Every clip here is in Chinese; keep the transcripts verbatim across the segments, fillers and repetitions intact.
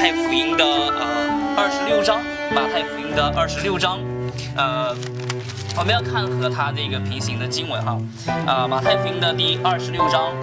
太福音的呃二十六章，马太福音的二十六章，呃，我们要看和它这个平行的经文哈，啊、呃，马太福音的第二十六章。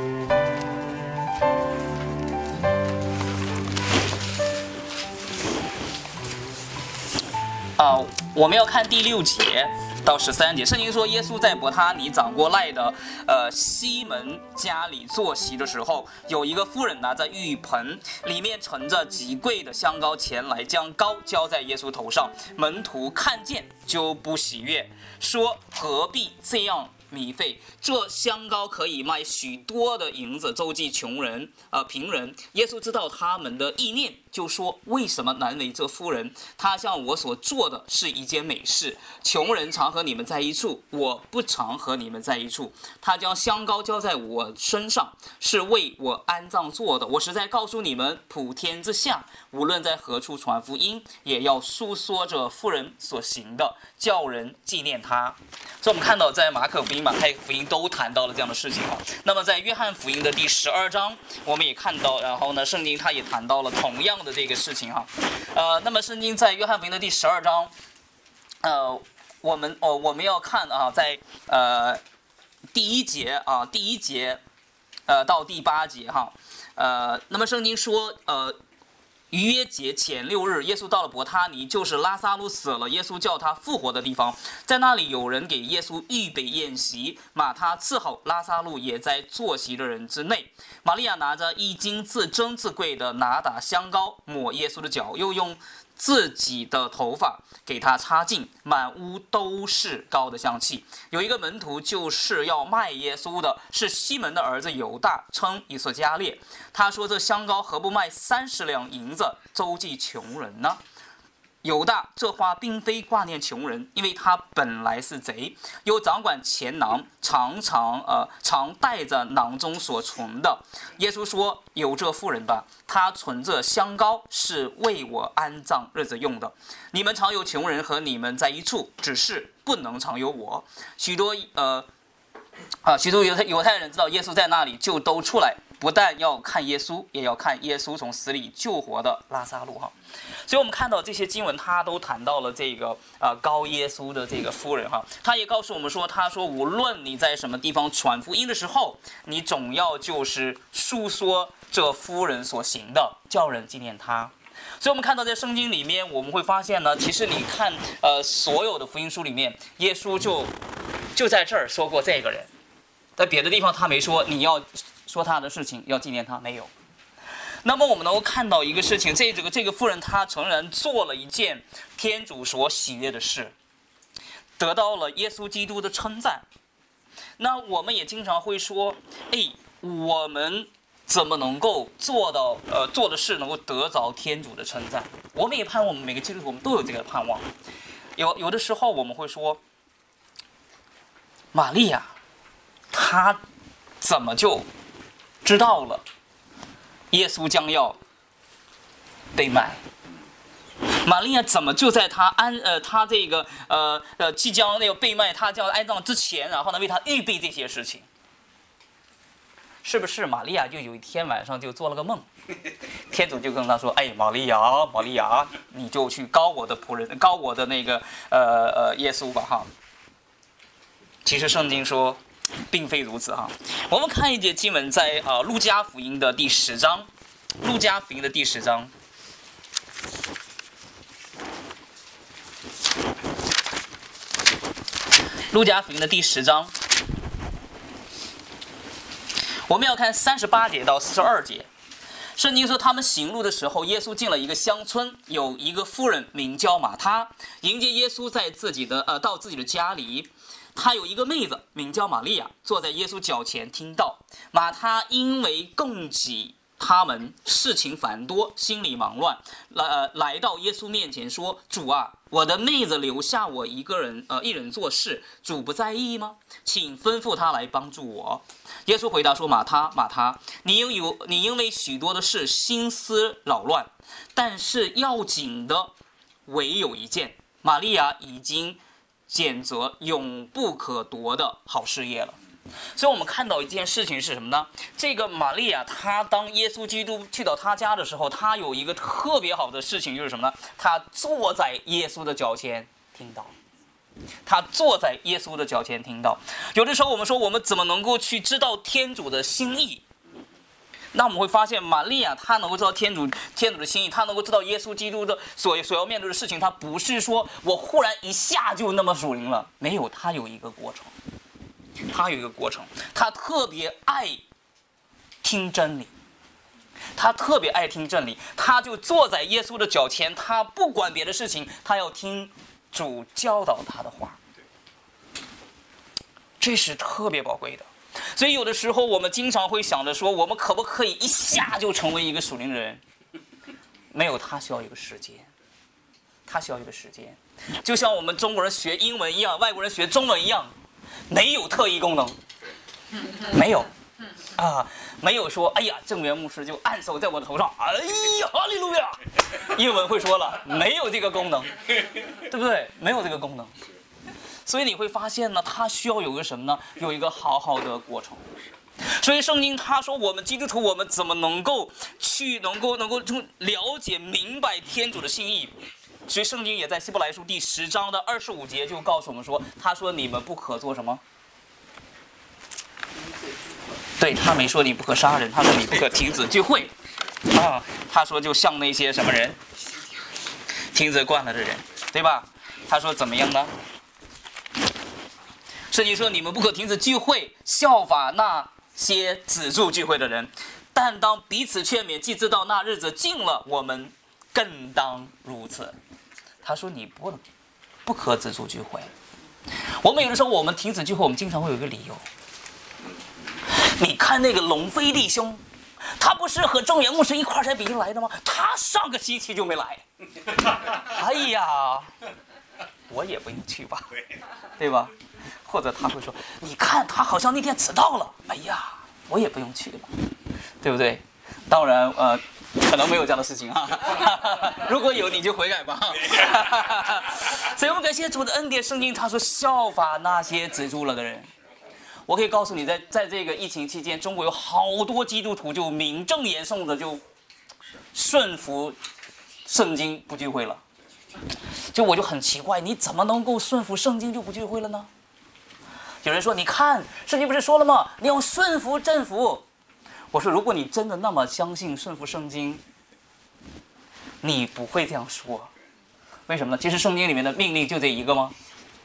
啊、呃，我们要看第六节到十三节。圣经说，耶稣在伯他尼长过赖的呃西门家里坐席的时候，有一个妇人拿着玉盆，里面盛着极贵的香膏前来，将膏浇在耶稣头上。门徒看见就不喜悦，说何必这样米费？这香膏可以卖许多的银子，周济穷人、呃贫人。耶稣知道他们的意念，就说：为什么难为这妇人？她向我所做的是一件美事。穷人常和你们在一处，我不常和你们在一处。他将香膏浇在我身上，是为我安葬做的。我实在告诉你们，普天之下，无论在何处传福音，也要述说着妇人所行的，叫人纪念他。所以我们看到，在马可福音、马太福音都谈到了这样的事情哈。那么在约翰福音的第十二章，我们也看到，然后呢，圣经它也谈到了同样的这个事情哈。呃，那么圣经在约翰福音的第十二章，呃，我们哦我们要看啊，在呃第一节啊，第一节呃到第八节哈，呃，那么圣经说呃。逾越节前六日，耶稣到了伯他尼，就是拉撒路死了，耶稣叫他复活的地方。在那里有人给耶稣预备宴席，马他伺候，拉撒路也在坐席的人之内。玛利亚拿着一斤自珍自贵的拿达香膏，抹耶稣的脚，又用自己的头发给他擦净，满屋都是膏的香气。有一个门徒就是要卖耶稣的，是西门的儿子犹大，称以斯加列。他说：这香膏何不卖三十两银子，周济穷人呢？犹大这话并非挂念穷人，因为他本来是贼，又掌管钱囊，常常呃常带着囊中所存的。耶稣说：有这妇人吧，她存着香膏，是为我安葬日子用的。你们常有穷人和你们在一处，只是不能常有我。许多呃啊许多犹太犹太人知道耶稣在那里，就都出来，不但要看耶稣，也要看耶稣从死里救活的拉撒路哈。所以我们看到这些经文，他都谈到了这个呃膏耶稣的这个妇人哈。他也告诉我们说，他说无论你在什么地方传福音的时候，你总要就是述说这妇人所行的，叫人纪念他。所以我们看到在圣经里面，我们会发现呢，其实你看呃所有的福音书里面，耶稣就就在这儿说过这个人，在别的地方他没说你要说他的事情要纪念他，没有。那么我们能够看到一个事情，这个这个妇人她诚然做了一件天主所喜悦的事，得到了耶稣基督的称赞。那我们也经常会说，哎，我们怎么能够做到呃做的事能够得着天主的称赞？我们也盼望我们每个基督徒我们都有这个盼望。有有的时候我们会说，玛利亚她怎么就知道了耶稣将要被卖？玛利亚怎么就在他安呃他这个呃呃即将那个被卖，他将要安葬之前，然后呢为他预备这些事情？是不是玛利亚就有一天晚上就做了个梦，天主就跟他说：“哎，玛利亚，玛利亚，你就去膏我的仆人，膏我的那个呃呃耶稣吧，哈。”其实圣经说，并非如此哈。我们看一节经文在，在呃路加福音的第十章，路加福音的第十章。路加福音的第十章，我们要看三十八节到四十二节。圣经说，他们行路的时候，耶稣进了一个乡村，有一个妇人名叫马他，迎接耶稣在自己的呃到自己的家里。他有一个妹子名叫玛利亚，坐在耶稣脚前听道。马他因为供给他们事情繁多，心里忙乱，来、呃、来到耶稣面前说：“主啊，我的妹子留下我一个人呃一人做事，主不在意吗？请吩咐他来帮助我。”耶稣回答说：“马他，马他，你因有你因为许多的事心思扰乱，但是要紧的唯有一件，玛利亚已经拣择永不可夺的好事业了。” 所以我们看到一件事情是什么呢？这个玛利亚，她当耶稣基督去到她家的时候，她有一个特别好的事情，就是什么呢？她坐在耶稣的脚前听到。他坐在耶稣的脚前听到。有的时候我们说，我们怎么能够去知道天主的心意？那我们会发现，玛利亚她能够知道天主天主的心意，她能够知道耶稣基督的所所要面对的事情，她不是说我忽然一下就那么属灵了，没有，她有一个过程，她有一个过程，她特别爱听真理。他特别爱听真理，他就坐在耶稣的脚前，他不管别的事情，他要听主教导他的话，这是特别宝贵的。所以有的时候我们经常会想着说，我们可不可以一下就成为一个属灵人？没有，他需要一个时间，他需要一个时间，就像我们中国人学英文一样，外国人学中文一样，没有特异功能，没有啊，没有说哎呀，正源牧师就按手在我的头上，哎呀，哈利路亚，英文会说了，没有这个功能，对不对？没有这个功能，所以你会发现呢，它需要有个什么呢？有一个好好的过程。所以圣经他说，我们基督徒我们怎么能够去能够能够了解明白天主的心意？所以圣经也在希伯来书第十章的二十五节就告诉我们说，他说你们不可做什么？对，他没说你不可杀人，他说你不可停止聚会啊。他说就像那些什么人停止惯了的人，对吧？他说怎么样呢？圣经说你们不可停止聚会，效法那些止住聚会的人，但当彼此劝勉，既知道那日子近了，我们更当如此。他说你不能不可止住聚会。我们有的时候我们停止聚会，我们经常会有一个理由。你看那个龙飞弟兄，他不是和郑源牧师一块儿在北京来的吗？他上个星期就没来。哎呀，我也不用去吧，对吧？或者他会说，你看他好像那天迟到了。哎呀，我也不用去了，对不对？当然，呃，可能没有这样的事情啊。如果有，你就悔改吧。所以我们感谢主的恩典，圣经他说效法那些止住了的人。我可以告诉你，在在这个疫情期间，中国有好多基督徒就名正言顺的就顺服圣经不聚会了。就我就很奇怪，你怎么能够顺服圣经就不聚会了呢？有人说，你看圣经不是说了吗？你要顺服政府。我说，如果你真的那么相信顺服圣经，你不会这样说。为什么呢？其实圣经里面的命令就这一个吗？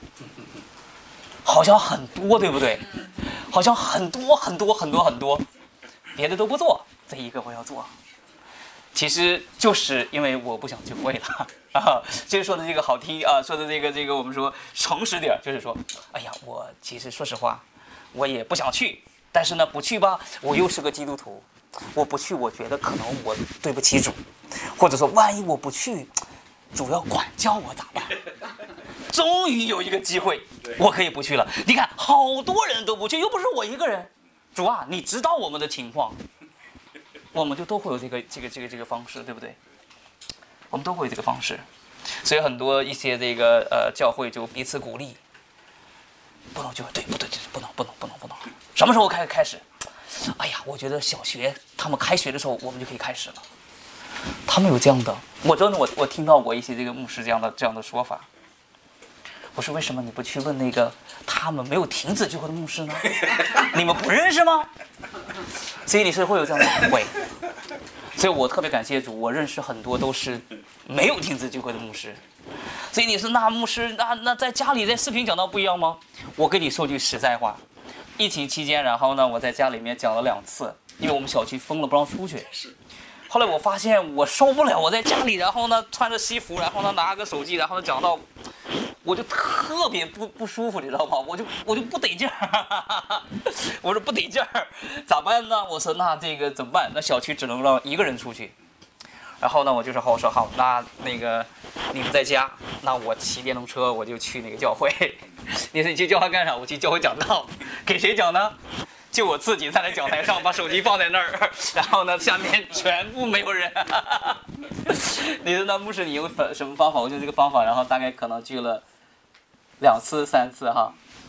好像很多，对不对？好像很多很多很多很多，别的都不做，这一个我要做。其实就是因为我不想聚会了啊。其实说的这个好听啊，说的这个这个我们说诚实点，就是说，哎呀，我其实说实话，我也不想去，但是呢，不去吧，我又是个基督徒，我不去，我觉得可能我对不起主，或者说万一我不去，主要管教我咋办？终于有一个机会，我可以不去了。你看，好多人都不去，又不是我一个人。主啊，你知道我们的情况，我们就都会有这个这个这个这个方式，对不对？我们都会有这个方式，所以很多一些这个呃教会就彼此鼓励，不能就对，不对，不能不能不能不能。什么时候开开始？哎呀，我觉得小学他们开学的时候，我们就可以开始了。他们有这样的，我真的我我听到过一些这个牧师这样的这样的说法。我说为什么你不去问那个他们没有停止聚会的牧师呢？你们不认识吗？所以你是会有这样的会，所以我特别感谢主，我认识很多都是没有停止聚会的牧师。所以你说那牧师那那在家里在视频讲道不一样吗？我跟你说句实在话，疫情期间，然后呢我在家里面讲了两次，因为我们小区封了不让出去。后来我发现我受不了，我在家里，然后呢穿着西服，然后呢拿个手机，然后呢讲到，我就特别不不舒服，你知道吗？我就我就不得劲儿，我说不得劲儿，咋办呢？我说那这个怎么办？那小区只能让一个人出去。然后呢，我就说好，我说好，那那个你们在家，那我骑电动车我就去那个教会。你说你去教会干啥？我去教会讲道，给谁讲呢？就我自己站在讲台上，把手机放在那儿，然后呢，下面全部没有人。你说那牧师你用什么方法？我就这个方法，然后大概可能聚了两次、三次哈。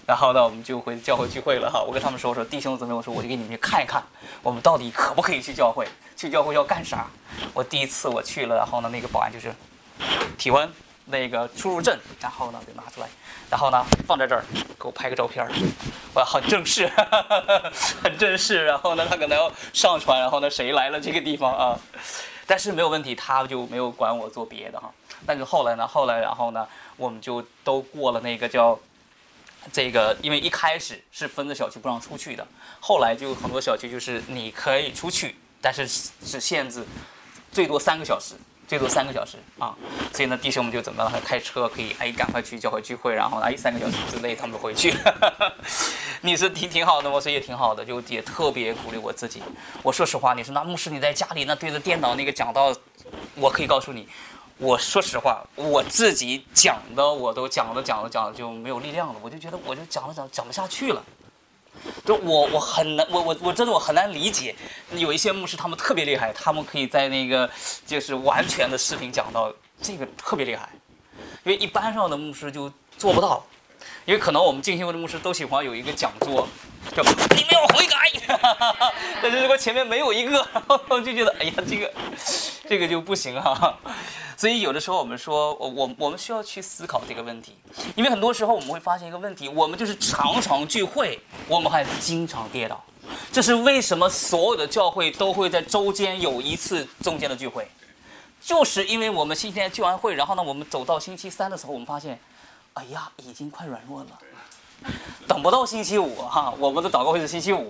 然后呢，我们就回教会聚会了哈。我跟他们说说弟兄姊妹，我说我就给你们去看一看，我们到底可不可以去教会？去教会要干啥？我第一次我去了，然后呢，那个保安就是体温、那个出入证，然后呢就拿出来，然后呢放在这儿，给我拍个照片，我很正式，很正式。然后呢，他可能要上传，然后呢谁来了这个地方啊？但是没有问题，他就没有管我做别的哈。但是后来呢，后来然后呢，我们就都过了那个叫。这个因为一开始是分着小区不让出去的，后来就很多小区就是你可以出去，但是只限制最多三个小时，最多三个小时啊。所以呢，弟兄们就怎么样，开车可以哎赶快去教会聚会，然后哎三个小时之内他们回去。你是挺挺好的，我说也挺好的，就也特别鼓励我自己。我说实话，你说那牧师你在家里那对着电脑那个讲道，我可以告诉你。我说实话，我自己讲的我都讲着讲着讲着就没有力量了，我就觉得我就讲着讲讲不下去了。就我我很难，我我我真的我很难理解，有一些牧师他们特别厉害，他们可以在那个就是完全的视频讲到这个特别厉害，因为一般上的牧师就做不到。因为可能我们进修会的牧师都喜欢有一个讲座，就你们要悔改，但是如果前面没有一个，我就觉得哎呀，这个这个就不行哈。所以有的时候我们说，我我们需要去思考这个问题，因为很多时候我们会发现一个问题，我们就是常常聚会，我们还经常跌倒。这是为什么所有的教会都会在周间有一次中间的聚会，就是因为我们星期天聚完会，然后呢，我们走到星期三的时候，我们发现。哎呀，已经快软弱了，等不到星期五哈，我们的祷告会是星期五，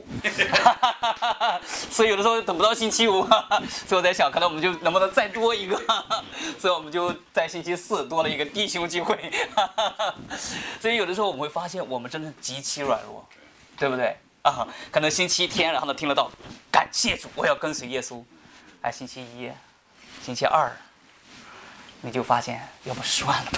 所以有的时候等不到星期五，所以我在想，可能我们就能不能再多一个，所以我们就在星期四多了一个弟兄聚会，所以有的时候我们会发现，我们真的极其软弱，对不对啊？可能星期天，然后呢听得到，感谢主，我要跟随耶稣，哎，星期一、星期二，你就发现，要不算了吧。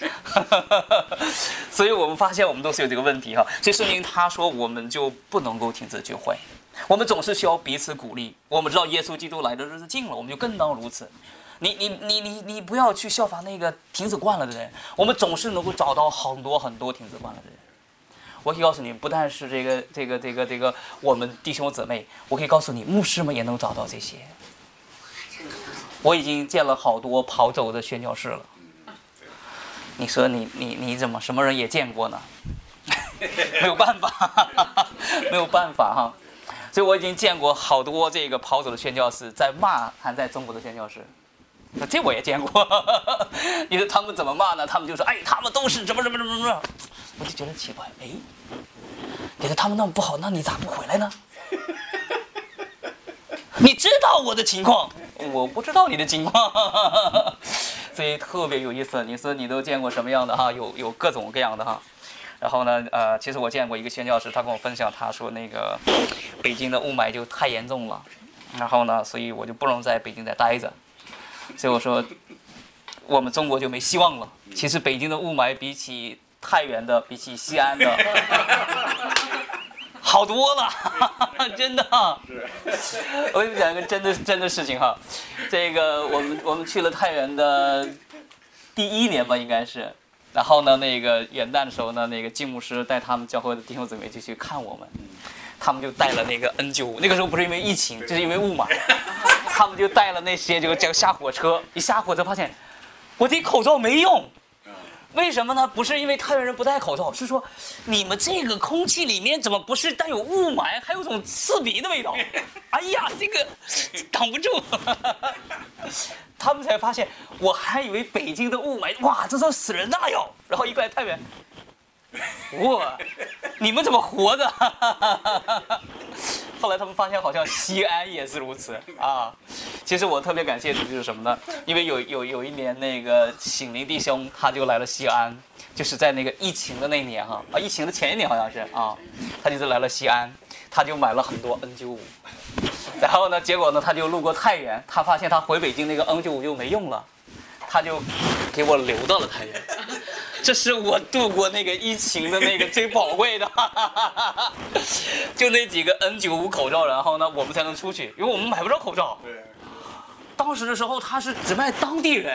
所以我们发现我们都是有这个问题哈，所以圣经他说我们就不能够停止聚会，我们总是需要彼此鼓励。我们知道耶稣基督来的日子近了，我们就更当如此。你你你你你不要去效法那个停止惯了的人，我们总是能够找到很多很多停止惯了的人。我可以告诉你，不但是这个这个这个这个我们弟兄姊妹，我可以告诉你，牧师们也能找到这些。我已经见了好多跑走的宣教士了。你说你你你怎么什么人也见过呢？没有办法，没有办法哈。所以我已经见过好多这个跑走的宣教士在骂还在中国的宣教士，这我也见过。你说他们怎么骂呢？他们就说哎，他们都是怎么怎么怎么怎么。我就觉得奇怪，哎，你说他们那么不好，那你咋不回来呢？你知道我的情况，我不知道你的情况。所以特别有意思，你说你都见过什么样的哈？有有各种各样的哈。然后呢，呃，其实我见过一个宣教士，他跟我分享，他说那个北京的雾霾就太严重了，然后呢，所以我就不能在北京再待着。所以我说，我们中国就没希望了。其实北京的雾霾比起太原的，比起西安的。好多了，真的。我跟你讲一个真的真的事情哈，这个我们我们去了太原的第一年吧，应该是。然后呢，那个元旦的时候呢，那个季牧师带他们教会的弟兄姊妹就去看我们，他们就带了那个 N 九五，那个时候不是因为疫情，就是因为雾霾，他们就带了那些就就下火车，一下火车发现我这口罩没用。为什么呢？不是因为太原人不戴口罩，是说你们这个空气里面怎么不是带有雾霾，还有种刺鼻的味道？哎呀，这个挡不住。他们才发现，我还以为北京的雾霾，哇，这都死人大药。然后一过来太原，哇，你们怎么活着？后来他们发现，好像西安也是如此啊。其实我特别感谢主，就是什么呢？因为有有有一年那个醒灵弟兄他就来了西安，就是在那个疫情的那一年哈啊，疫情的前一年好像是啊，他就是来了西安，他就买了很多 N 九五，然后呢，结果呢他就路过太原，他发现他回北京那个 N 九五就没用了，他就给我留到了太原。这是我度过那个疫情的那个最宝贵的，就那几个 N 九五 口罩，然后呢，我们才能出去，因为我们买不着口罩。对。当时的时候，他是只卖当地人，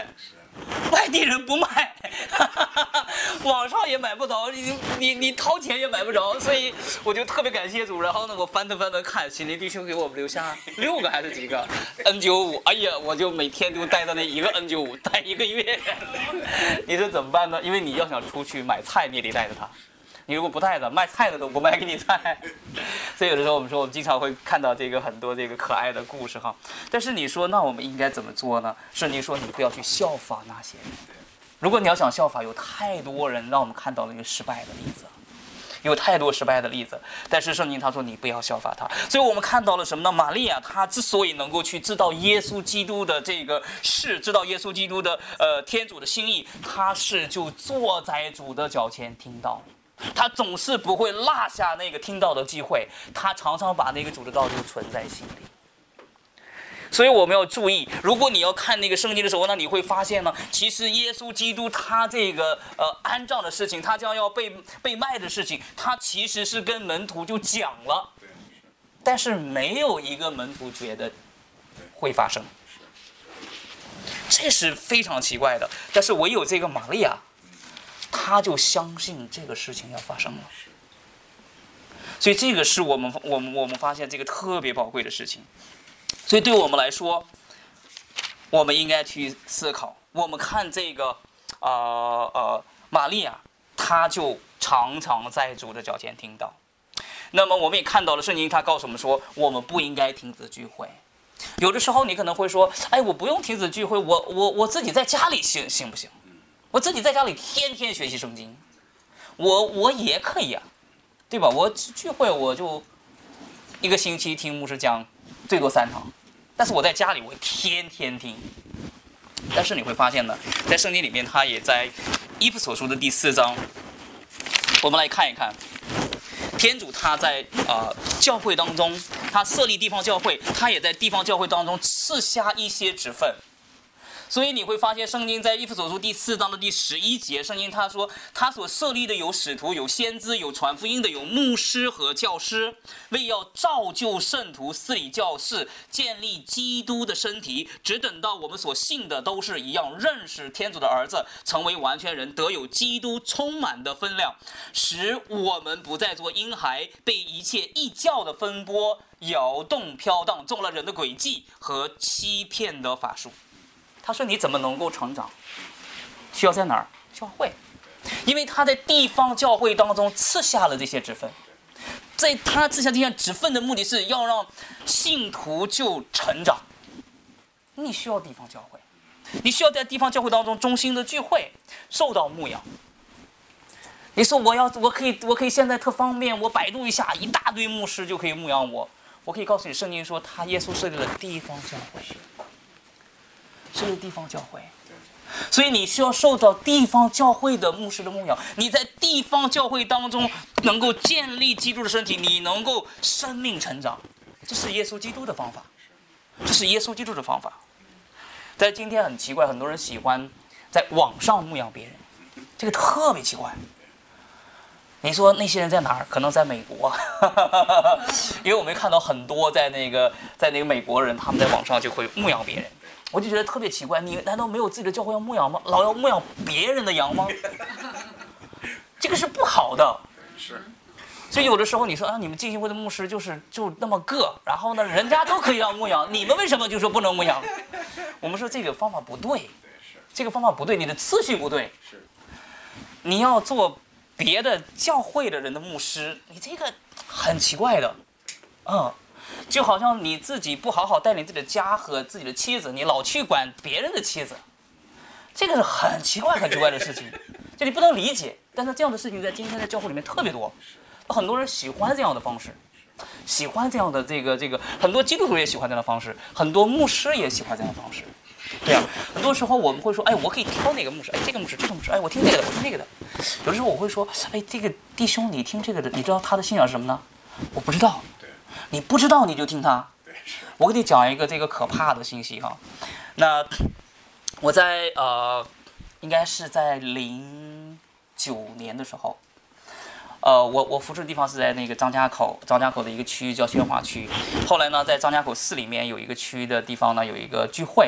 外地人不卖，网上也买不着，你你你掏钱也买不着，所以我就特别感谢主。然后呢，我翻腾翻腾看，心灵弟兄给我们留下六个还是几个 N 九五，哎呀，我就每天就带着那一个 N 九五带一个月。你说怎么办呢？因为你要想出去买菜，你也得带着它。你如果不带着，卖菜的都不卖给你菜。所以有的时候我们说，我们经常会看到这个很多这个可爱的故事哈。但是你说，那我们应该怎么做呢？圣经说你不要去效法那些人。如果你要想效法，有太多人让我们看到了一个失败的例子，有太多失败的例子。但是圣经他说你不要效法他。所以我们看到了什么呢？玛利亚她之所以能够去知道耶稣基督的这个事，知道耶稣基督的呃天主的心意，她是就坐在主的脚前听到。他总是不会落下那个听到的机会，他常常把那个主的道就存在心里。所以我们要注意，如果你要看那个圣经的时候，那你会发现呢，其实耶稣基督他这个呃安葬的事情，他将要被被卖的事情，他其实是跟门徒就讲了，但是没有一个门徒觉得会发生，这是非常奇怪的。但是唯有这个玛利亚，他就相信这个事情要发生了，所以这个是我们我们我们发现这个特别宝贵的事情。所以对我们来说，我们应该去思考。我们看这个呃呃玛利亚，她就常常在主的脚前听到。那么我们也看到了圣经，他告诉我们说，我们不应该停止聚会。有的时候你可能会说，哎，我不用停止聚会，我我我自己在家里行行不行？我自己在家里天天学习圣经，我我也可以啊，对吧？我聚会我就一个星期听牧师讲最多三堂，但是我在家里我天天听。但是你会发现呢，在圣经里面，他也在以弗所书的第四章，我们来看一看，天主他在啊、呃、教会当中，他设立地方教会，他也在地方教会当中赐下一些职分。所以你会发现，圣经在以弗所书第四章的第十一节，圣经他说，他所设立的有使徒、有先知、有传福音的、有牧师和教师，为要造就圣徒，治理教士，建立基督的身体，只等到我们所信的都是一样，认识天主的儿子，成为完全人，得有基督充满的分量，使我们不再做婴孩，被一切异教的风波摇动飘荡，中了人的诡计和欺骗的法术。他说：“你怎么能够成长？需要在哪儿？教会，因为他在地方教会当中赐下了这些职分，在他赐下这些职分的目的是要让信徒就成长。你需要地方教会，你需要在地方教会当中中心的聚会，受到牧养。你说我要，我可以，我可以现在特方便，我百度一下，一大堆牧师就可以牧养我。我可以告诉你，圣经说他耶稣设立了地方教会。”这是地方教会，所以你需要受到地方教会的牧师的牧养。你在地方教会当中能够建立基督的身体，你能够生命成长，这是耶稣基督的方法，这是耶稣基督的方法。在今天很奇怪，很多人喜欢在网上牧养别人，这个特别奇怪。你说那些人在哪儿？可能在美国，因为我们看到很多在那个在那个美国人，他们在网上就会牧养别人。我就觉得特别奇怪，你难道没有自己的教会要牧养吗？老要牧养别人的羊吗？这个是不好的。 是。 所以有的时候你说啊，你们浸信会的牧师就是就那么个，然后呢，人家都可以让牧养，你们为什么就说不能牧养？我们说这个方法不对，这个方法不对，你的次序不对。 是。 你要做别的教会的人的牧师，你这个很奇怪的，嗯。就好像你自己不好好带领自己的家和自己的妻子，你老去管别人的妻子，这个是很奇怪很奇怪的事情，就你不能理解。但是这样的事情在今天的教会里面特别多，很多人喜欢这样的方式，喜欢这样的这个这个，很多基督徒也喜欢这样的方式，很多牧师也喜欢这样的方式。对啊，很多时候我们会说，哎，我可以挑哪个牧师，哎，这个牧师，这个牧师，哎，我听这个的，我听那个的。有的时候我会说，哎，这个弟兄你听这个的，你知道他的信仰是什么呢？我不知道。你不知道你就听他。我给你讲一个这个可怕的信息哈。那我在呃，应该是在零九年的时候，呃，我我服侍的地方是在那个张家口，张家口的一个区叫宣华区。后来呢，在张家口市里面有一个区的地方呢，有一个聚会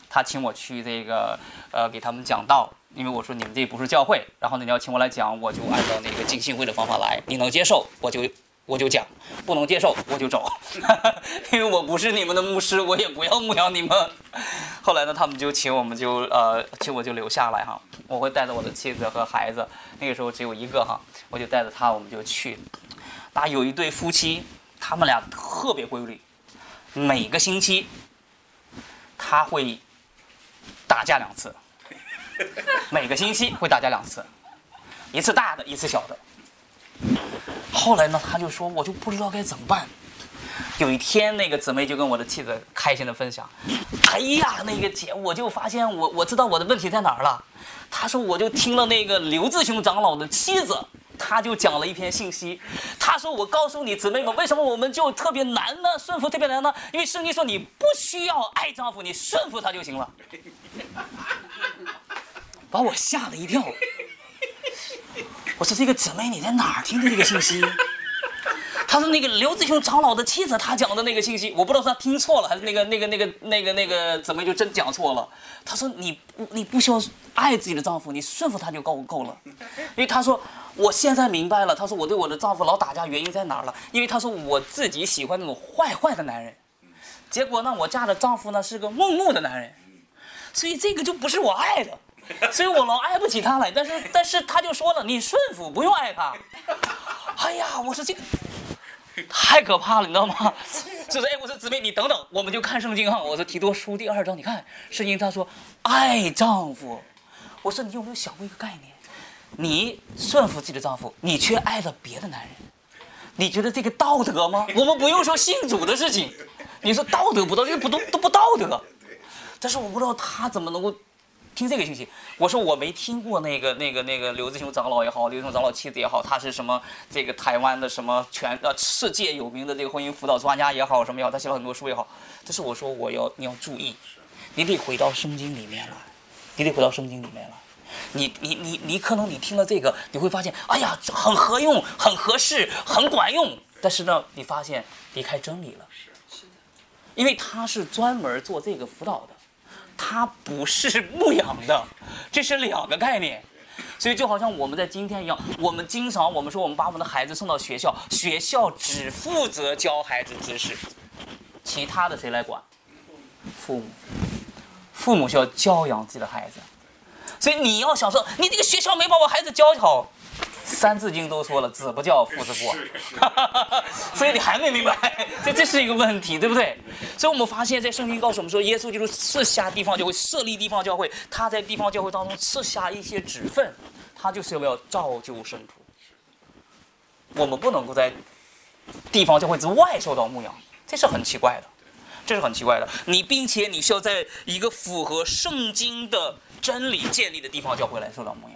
他请我去这个呃给他们讲道，因为我说你们这不是教会，然后呢你要请我来讲，我就按照那个浸信会的方法来，你能接受我就我就讲，不能接受我就走，因为我不是你们的牧师，我也不要牧养你们。后来呢，他们就请我们就呃请我就留下来哈，我会带着我的妻子和孩子，那个时候只有一个哈，我就带着他我们就去。那有一对夫妻，他们俩特别规律，每个星期他会打架两次，每个星期会打架两次，一次大的，一次小的。后来呢，他就说我就不知道该怎么办。有一天，那个姊妹就跟我的妻子开心的分享：“哎呀，那个姐，我就发现我我知道我的问题在哪儿了。”她说：“我就听了那个刘志雄长老的妻子，他就讲了一篇信息。他说：我告诉你姊妹们，为什么我们就特别难呢？顺服特别难呢？因为圣经说你不需要爱丈夫，你顺服他就行了。”把我吓了一跳。我说：“这个姊妹你在哪儿听的这个信息？”他说：“那个刘志雄长老的妻子，他讲的那个信息，我不知道他听错了，还是那个那个那个那个那个姊妹就真讲错了。他说你你不需要爱自己的丈夫，你顺服他就够够了。因为他说我现在明白了，他说我对我的丈夫老打架原因在哪儿了？因为他说我自己喜欢那种坏坏的男人，结果呢我嫁的丈夫呢是个木木的男人，所以这个就不是我爱的。”所以我老爱不起他来，但是但是他就说了，你顺服不用爱他。哎呀，我说这个太可怕了，你知道吗？就是哎，我说姊妹你等等，我们就看圣经哈。我说提多书第二章，你看圣经他说爱丈夫。我说你有没有想过一个概念？你顺服自己的丈夫，你却爱了别的男人，你觉得这个道德吗？我们不用说信主的事情，你说道德不道德，不都都不道德。但是我不知道他怎么能够听这个信息。我说我没听过那个那个那个刘志雄长老也好，刘志雄长老妻子也好，他是什么这个台湾的什么全呃世界有名的这个婚姻辅导专家也好，什么也好，他写了很多书也好。但是我说我要你要注意，你得回到圣经里面来，你得回到圣经里面来。你你你你可能你听了这个，你会发现，哎呀，很合用，很合适，很管用。但是呢，你发现离开真理了，因为他是专门做这个辅导的。它不是牧养的，这是两个概念。所以就好像我们在今天一样，我们经常我们说我们把我们的孩子送到学校，学校只负责教孩子知识，其他的谁来管？父母。父母需要教养自己的孩子。所以你要想说，你这个学校没把我孩子教好，三字经都说了，子不教父之过。所以你还没明白，这这是一个问题，对不对？所以我们发现，在圣经告诉我们说，耶稣基督赐下地方教会，设立地方教会，他在地方教会当中赐下一些职分，他就是要造就圣徒。我们不能够在地方教会之外受到牧养，这是很奇怪的，这是很奇怪的。你并且你需要在一个符合圣经的真理建立的地方教会来受到牧养。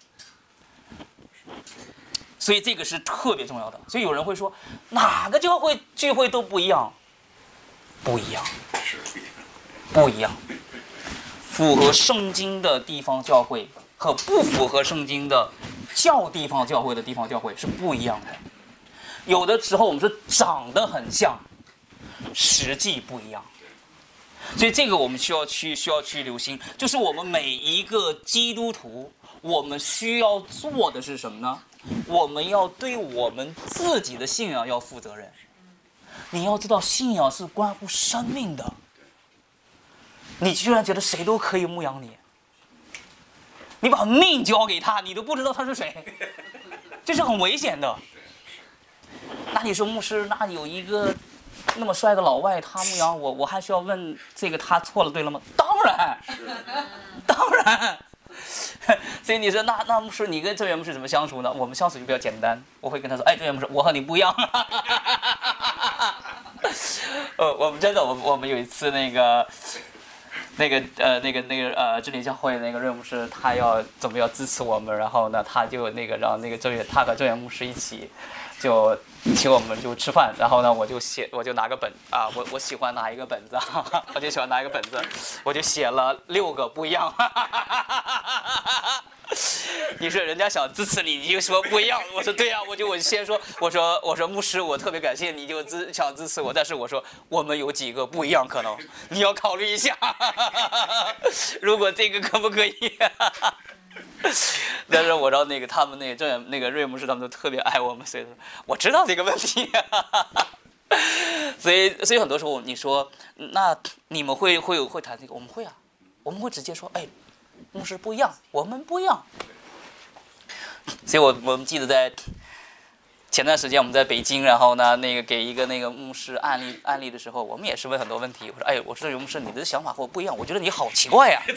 所以这个是特别重要的。所以有人会说，哪个教会聚会都不一样，不一样，不一样。符合圣经的地方教会和不符合圣经的教地方教会的地方教会是不一样的。有的时候我们说长得很像，实际不一样。所以这个我们需要去需要去留心，就是我们每一个基督徒，我们需要做的是什么呢？我们要对我们自己的信仰要负责任。你要知道，信仰是关乎生命的。你居然觉得谁都可以牧养你，你把命交给他，你都不知道他是谁，这是很危险的。那你说牧师，那有一个那么帅的老外，他牧养我，我还需要问这个他错了对了吗？当然，当然。所以你说那那牧师，你跟郑源牧师怎么相处呢？我们相处就比较简单，我会跟他说，哎，郑源牧师，我和你不一样。呃，我们真的，我我们有一次那个。那个呃，那个那个呃，真理教会那个瑞牧师，他要怎么要支持我们，然后呢，他就那个让那个周远，他和周远牧师一起，就请我们就吃饭，然后呢，我就写，我就拿个本啊，我我喜欢拿一个本子，哈哈，我就喜欢拿一个本子，我就写了六个不一样，哈哈哈哈哈哈， 你说人家想支持你，你就说不一样。我说对呀、啊，我就我先说，我说我说牧师，我特别感谢你就支想支持我，但是我说我们有几个不一样可能，你要考虑一下，如果这个可不可以？但是我知道那个他们那个郑那个瑞牧师他们都特别爱我们，所以说我知道这个问题。所以所以很多时候你说那你们会会会谈这个，我们会啊，我们会直接说，哎，牧师不一样，我们不一样。所以我我们记得在前段时间我们在北京，然后呢，那个给一个那个牧师案例案例的时候，我们也是问很多问题。我说，哎，我说这个牧师，你的想法和我不一样，我觉得你好奇怪呀、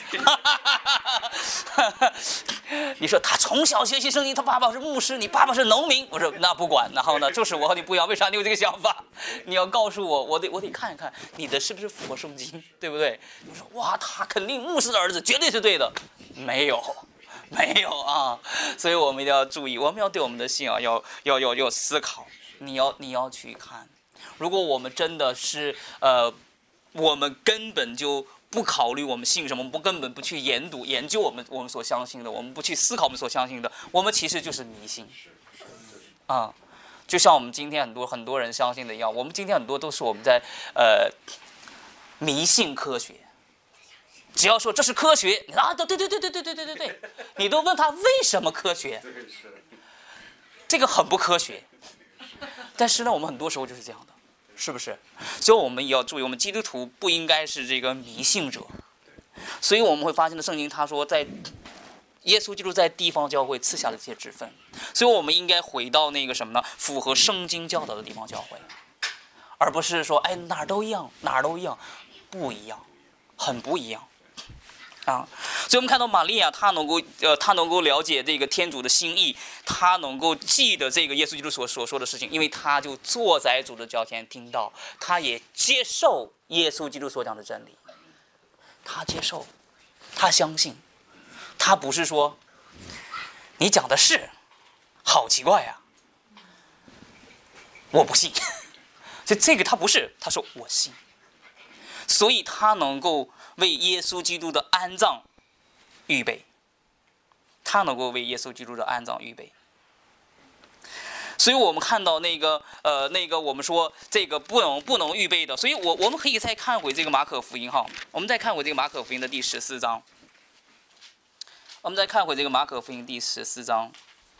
啊。你说他从小学习圣经，他爸爸是牧师，你爸爸是农民。我说那不管，然后呢，就是我和你不一样，为啥你有这个想法？你要告诉我，我得我得看一看你的是不是符合圣经，对不对？你说哇，他肯定牧师的儿子，绝对是对的，没有。没有啊，所以我们一定要注意，我们要对我们的信仰要要要要思考。你要你要去看，如果我们真的是呃，我们根本就不考虑我们信什么，我们不根本不去研读研究我们我们所相信的，我们不去思考我们所相信的，我们其实就是迷信啊。就像我们今天很多很多人相信的一样，我们今天很多都是我们在呃迷信科学。只要说这是科学，啊，对对对对对对对对对对，你都问他为什么科学，这个很不科学。但是呢，我们很多时候就是这样的，是不是？所以我们也要注意，我们基督徒不应该是这个迷信者。所以我们会发现的圣经他说，在耶稣基督在地方教会赐下了这些职分，所以我们应该回到那个什么呢？符合圣经教导的地方教会，而不是说哎哪儿都一样，哪儿都一样，不一样，很不一样。啊，所以我们看到玛利亚，她能够呃，她能够了解这个天主的心意，她能够记得这个耶稣基督所所说的事情，因为她就坐在主的脚前听到，她也接受耶稣基督所讲的真理，她接受，她相信，她不是说你讲的是，好奇怪呀、啊，我不信，就这个她不是，她说我信，所以她能够为耶稣基督的安葬预备，他能够为耶稣基督的安葬预备。所以我们看到那个呃那个我们说这个不能不能预备的，所以我我们可以再看回这个马可福音哈，我们再看回这个马可福音的第十四章，我们再看回这个马可福音第十四章。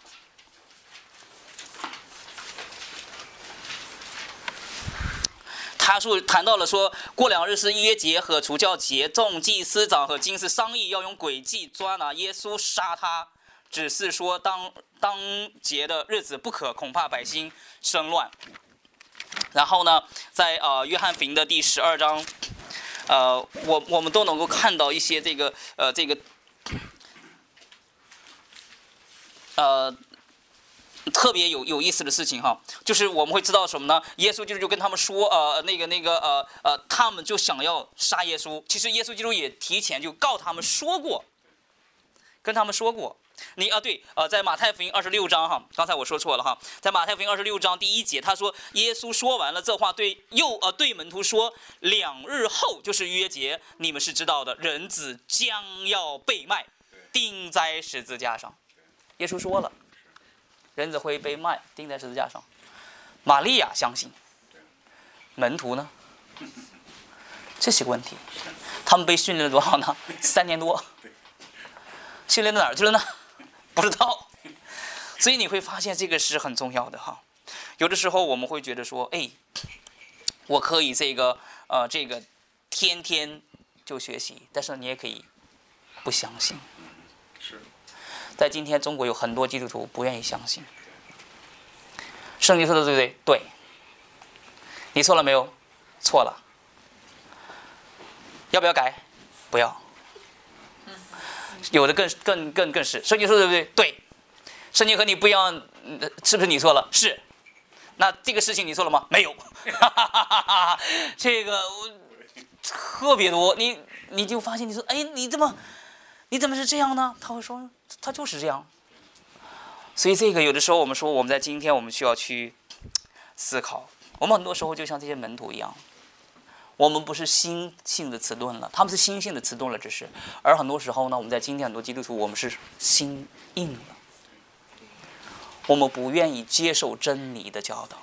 他说谈到了说，过两日是逾越节和除酵节，众祭司长和经师商议要用诡计抓拿耶稣杀他，只是说当当节的日子不可，恐怕百姓生乱。然后呢，在呃约翰福音的第十二章，呃我我们都能够看到一些这个呃这个呃。特别有有意思的事情哈，就是我们会知道什么呢？耶稣基督就跟他们说，呃，那个那个呃呃，他们就想要杀耶稣。其实耶稣基督也提前就告他们说过，跟他们说过。你啊对，呃，在马太福音二十六章哈，刚才我说错了哈，在马太福音二十六章第一节，他说耶稣说完了这话，对又呃对门徒说，两日后就是逾越节，你们是知道的，人子将要被卖，钉在十字架上。耶稣说了。人子会被卖，钉在十字架上。玛利亚相信，门徒呢？这是个问题。他们被训练了多少呢？三年多。训练到哪儿去了呢？不知道。所以你会发现这个是很重要的哈。有的时候我们会觉得说，哎，我可以这个呃这个天天就学习，但是你也可以不相信。 是。 在今天中国有很多基督徒不愿意相信圣经说的对不对？对。你错了没有？错了。要不要改？不要。有的更更更更是圣经说的对不对？对。圣经和你不一样，是不是你错了？是。那这个事情你错了吗？没有。这个特别多，你你就发现你说，哎，你怎么你怎么是这样呢？他会说，他就是这样。所以这个有的时候我们说我们在今天我们需要去思考，我们很多时候就像这些门徒一样， 我们不是心性的迟钝了，他们是心性的迟钝了，只是。而很多时候呢，我们在今天很多基督徒，我们是心硬了，我们不愿意接受真理的教导。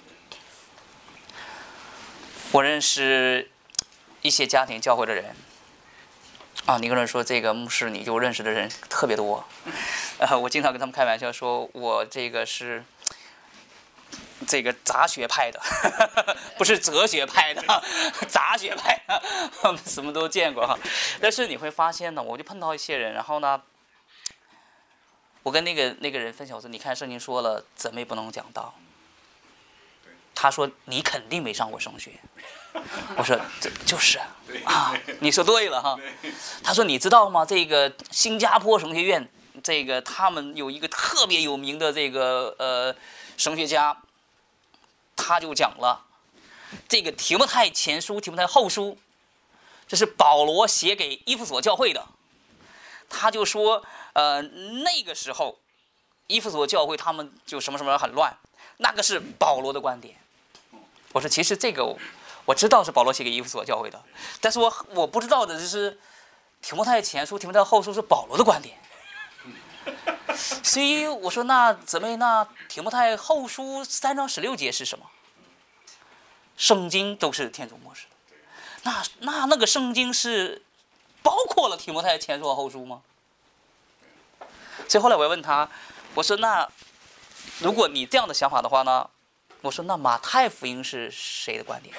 我认识一些家庭教会的人，啊，你跟人说这个牧师，你就认识的人特别多。呃，我经常跟他们开玩笑说，我这个是这个杂学派的，不是哲学派的，杂学派的，什么都见过哈。但是你会发现呢，我就碰到一些人，然后呢，我跟那个那个人分享说，你看圣经说了，姊妹不能讲道。他说你肯定没上过神学。我说这就是啊，你说对了哈。他说你知道吗？这个新加坡神学院，这个他们有一个特别有名的这个呃神学家，他就讲了，这个提摩太前书、提摩太后书，这是保罗写给以弗所教会的。他就说，呃，那个时候以弗所教会他们就什么什么很乱，那个是保罗的观点。我说其实这个我知道是保罗写给以弗所教会的，但是我我不知道的就是提摩太前书、提摩太后书是保罗的观点。所以我说那姊妹，那提摩太后书三章十六节是什么？圣经都是天主默示的，那那那个圣经是包括了提摩太前书和后书吗？所以后来我问他，我说那如果你这样的想法的话呢，我说那马太福音是谁的观点？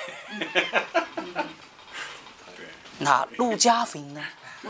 那路加福音呢？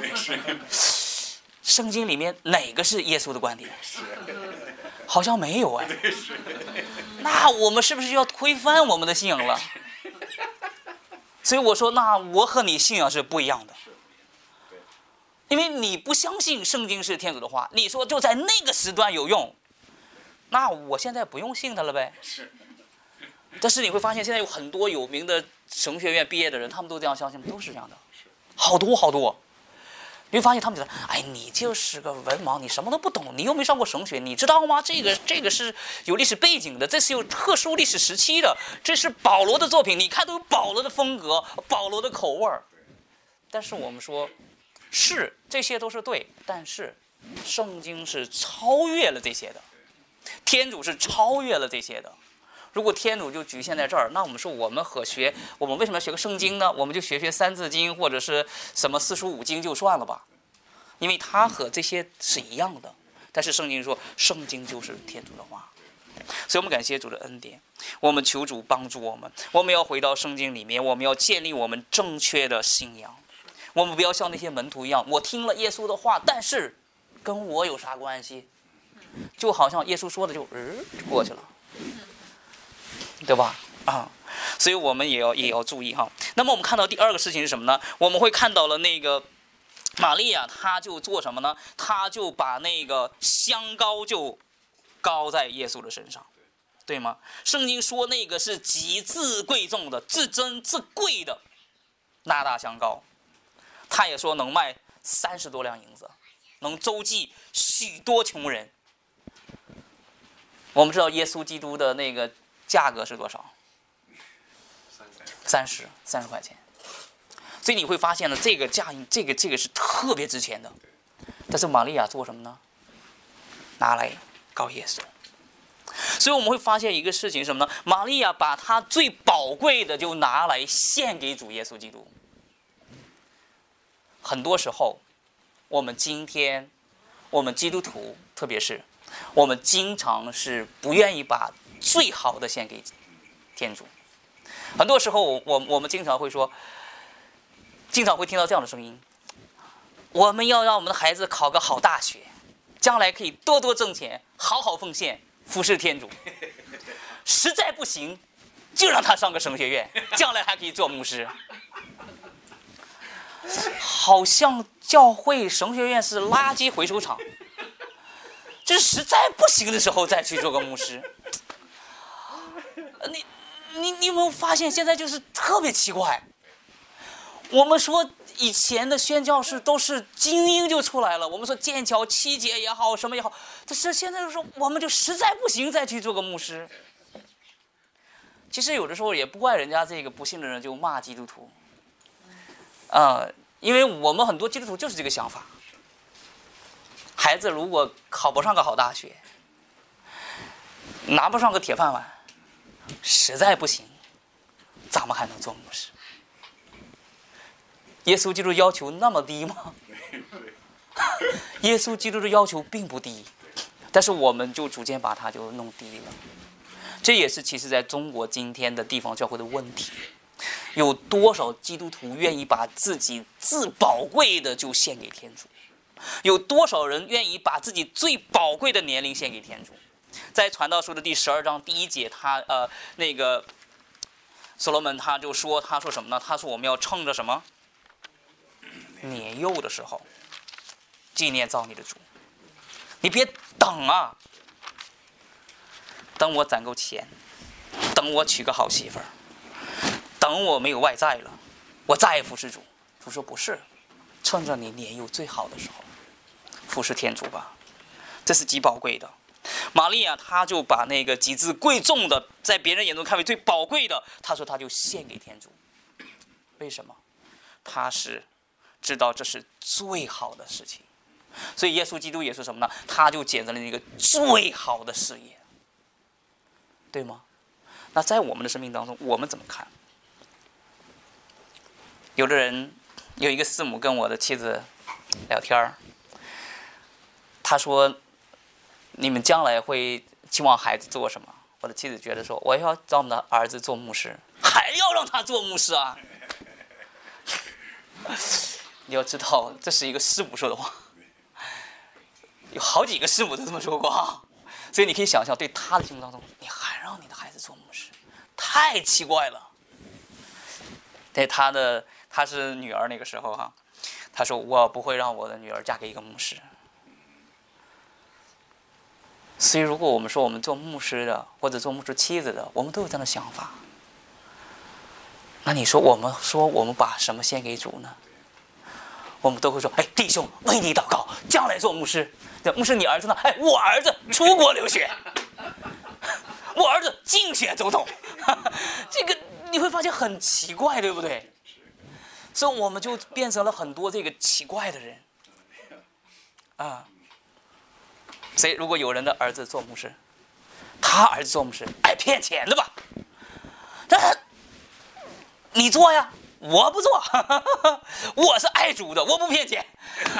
圣经里面哪个是耶稣的观点？好像没有哎。那我们是不是要推翻我们的信仰了？所以我说，那我和你信仰是不一样的，因为你不相信圣经是天主的话，你说就在那个时段有用，那我现在不用信它了呗。但是你会发现，现在有很多有名的神学院毕业的人，他们都这样相信，都是这样的，好多好多。你会发现他们觉得，哎，你就是个文盲，你什么都不懂，你又没上过神学，你知道吗？这个这个是有历史背景的，这是有特殊历史时期的，这是保罗的作品，你看都有保罗的风格，保罗的口味儿。但是我们说，是这些都是对，但是圣经是超越了这些的，天主是超越了这些的。如果天主就局限在这儿，那我们说我们和学，我们为什么要学个圣经呢？我们就学学三字经或者是什么四书五经就算了吧，因为它和这些是一样的。但是圣经说，圣经就是天主的话，所以我们感谢主的恩典，我们求主帮助我们，我们要回到圣经里面，我们要建立我们正确的信仰。我们不要像那些门徒一样，我听了耶稣的话，但是跟我有啥关系？就好像耶稣说的就嗯过去了。对吧？啊，所以我们也要也要注意哈。那么我们看到第二个事情是什么呢？我们会看到了那个玛利亚，她就做什么呢？她就把那个香膏就膏在耶稣的身上，对吗？圣经说那个是极至贵重的、至珍至贵的纳大香膏，他也说能卖三十多两银子，能周济许多穷人。我们知道耶稣基督的那个价格是多少？三十，三十块钱。所以你会发现呢，这个价，这个这个是特别值钱的。但是玛利亚做什么呢？拿来膏耶稣。所以我们会发现一个事情是什么呢？玛利亚把她最宝贵的就拿来献给主耶稣基督。很多时候，我们今天，我们基督徒，特别是我们经常是不愿意把最好的献给天主。很多时候我，我我们经常会说，经常会听到这样的声音：我们要让我们的孩子考个好大学，将来可以多多挣钱，好好奉献，服侍天主。实在不行，就让他上个神学院，将来还可以做牧师。好像教会神学院是垃圾回收场，就是实在不行的时候再去做个牧师。你你你有没有发现现在就是特别奇怪？我们说以前的宣教士都是精英就出来了，我们说剑桥七姐也好，什么也好，但是现在就说我们就实在不行再去做个牧师。 其实有的时候也不怪人家这个不信的人就骂基督徒，呃，因为我们很多基督徒就是这个想法。孩子如果考不上个好大学，拿不上个铁饭碗，实在不行，咱们还能做牧师？耶稣基督要求那么低吗？耶稣基督的要求并不低，但是我们就逐渐把它就弄低了。这也是其实在中国今天的地方教会的问题。有多少基督徒愿意把自己最宝贵的就献给天主？有多少人愿意把自己最宝贵的年龄献给天主？在传道书的第十二章第一节，他呃那个所罗门他就说，他说什么呢？他说我们要趁着什么年幼的时候纪念造你的主。你别等啊，等我攒够钱，等我娶个好媳妇儿，等我没有外债了，我再服侍主。主说不是，趁着你年幼最好的时候服侍天主吧，这是极宝贵的。玛利亚她就把那个极致贵重的，在别人眼中看为最宝贵的，她说她就献给天主。为什么？她是知道这是最好的事情。所以耶稣基督也是什么呢？他就捡着了那个最好的事业，对吗？那在我们的生命当中，我们怎么看？有的人有一个师母跟我的妻子聊天，他说：“你们将来会期望孩子做什么？”我的妻子觉得说：“我要让我们的儿子做牧师，还要让他做牧师啊！”你要知道，这是一个师母说的话。有好几个师母都这么说过啊，所以你可以想象，对他的心目当中，你还让你的孩子做牧师，太奇怪了。对他的，他是女儿那个时候哈、啊，他说我不会让我的女儿嫁给一个牧师。所以，如果我们说我们做牧师的或者做牧师妻子的，我们都有这样的想法，那你说我们说我们把什么献给主呢？我们都会说：“哎，弟兄，为你祷告，将来做牧师。牧师，你儿子呢？哎，我儿子出国留学，我儿子竞选总统。这个你会发现很奇怪，对不对？所以我们就变成了很多这个奇怪的人啊。所以，如果有人的儿子做牧师，他儿子做牧师，哎，骗钱的吧？但你做呀。”我不做，我是爱主的，我不骗钱。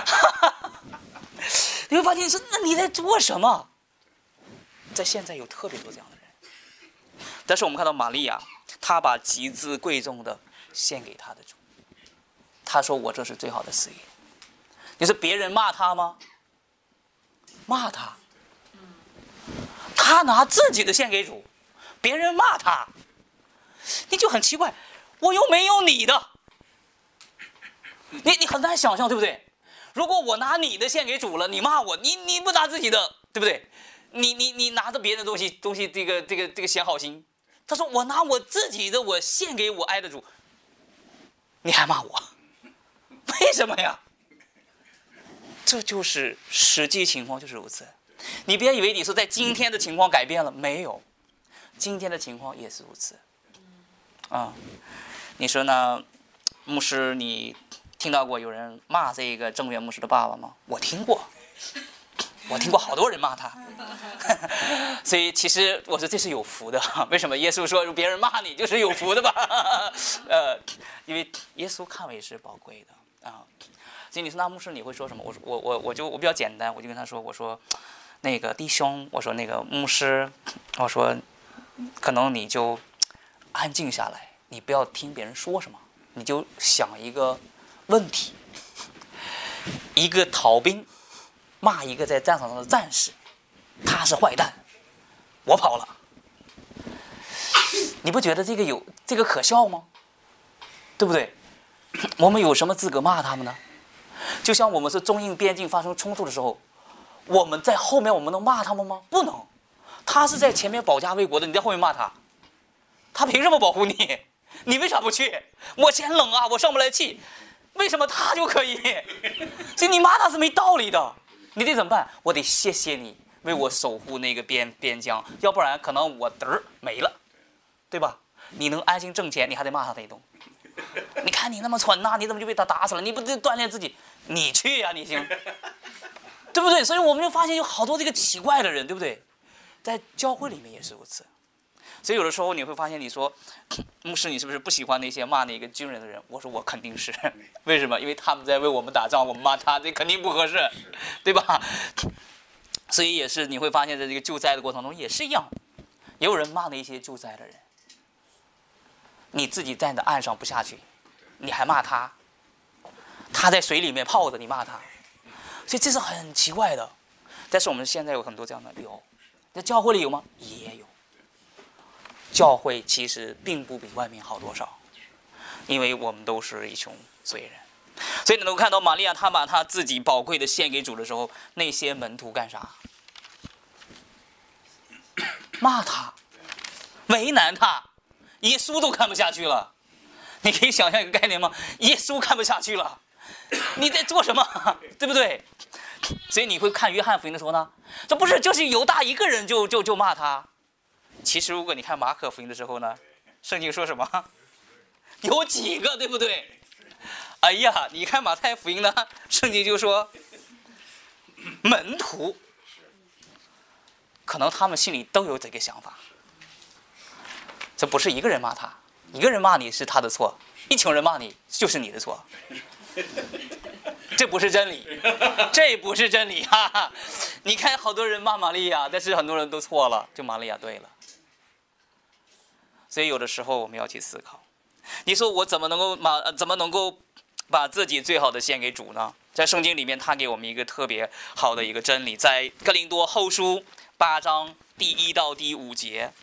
你会发现是，那你在做什么？在现在有特别多这样的人，但是我们看到玛利亚，她把极致贵重的献给她的主。她说：“我这是最好的事业。”你说别人骂她吗？骂她，她拿自己的献给主，别人骂她，你就很奇怪。我又没有你的，你你很难想象，对不对？如果我拿你的献给主了，你骂我，你你不拿自己的，对不对？你你你拿着别人的东西东西，这个这个这个显好心。他说我拿我自己的，我献给我爱的主，你还骂我，为什么呀？这就是实际情况就是如此。你别以为你说在今天的情况改变了，没有，今天的情况也是如此。啊、嗯。你说呢，牧师？你听到过有人骂这个正源牧师的爸爸吗？我听过，我听过好多人骂他。所以其实我说这是有福的。为什么耶稣说别人骂你就是有福的吧？呃，因为耶稣看为是宝贵的啊。所以你说那牧师你会说什么？我我我我就我比较简单，我就跟他说，我说那个弟兄，我说那个牧师，我说可能你就安静下来。你不要听别人说什么，你就想一个问题：一个逃兵骂一个在战场上的战士，他是坏蛋，我跑了，你不觉得这个有这个可笑吗？对不对？我们有什么资格骂他们呢？就像我们是中印边境发生冲突的时候，我们在后面我们能骂他们吗？不能。他是在前面保家卫国的，你在后面骂他，他凭什么保护你？你为啥不去？我嫌冷啊，我上不来气，为什么他就可以？所以你骂他是没道理的。你得怎么办？我得谢谢你为我守护那个边边疆，要不然可能我嘚儿没了，对吧？ 你能安心挣钱，你还得骂他这一顿。你看你那么蠢呐、啊，你怎么就被他打死了？你不得锻炼自己？你去呀、啊，你行，对不对？所以我们就发现有好多这个奇怪的人，对不对？在教会里面也是如此。所以有的时候你会发现，你说牧师，你是不是不喜欢那些骂那个军人的人？我说我肯定是，为什么？因为他们在为我们打仗，我们骂他，这肯定不合适，对吧？所以也是你会发现，在这个救灾的过程中也是一样，也有人骂那些救灾的人。你自己站在岸上不下去，你还骂他；他在水里面泡着，你骂他。所以这是很奇怪的。但是我们现在有很多这样的有，在教会里有吗？也有。教会其实并不比外面好多少，因为我们都是一群罪人。所以你能够看到玛利亚，她把她自己宝贵的献给主的时候，那些门徒干啥？骂他，为难他。耶稣都看不下去了，你可以想象一个概念吗？耶稣看不下去了，你在做什么？对不对？所以你会看约翰福音的时候呢，这不是就是犹大一个人就就就骂他。其实如果你看马可福音的时候呢，圣经说什么？有几个，对不对？哎呀，你看马太福音呢，圣经就说门徒，可能他们心里都有这个想法。这不是一个人骂他，一个人骂你是他的错，一群人骂你就是你的错。这不是真理，这不是真理哈哈！你看好多人骂玛利亚，但是很多人都错了，就玛利亚对了。所以有的时候我们要去思考，你说我怎么能够把怎么能够把自己最好的献给主呢？在圣经里面，他给我们一个特别好的一个真理，在哥林多后书八章第一到第五节。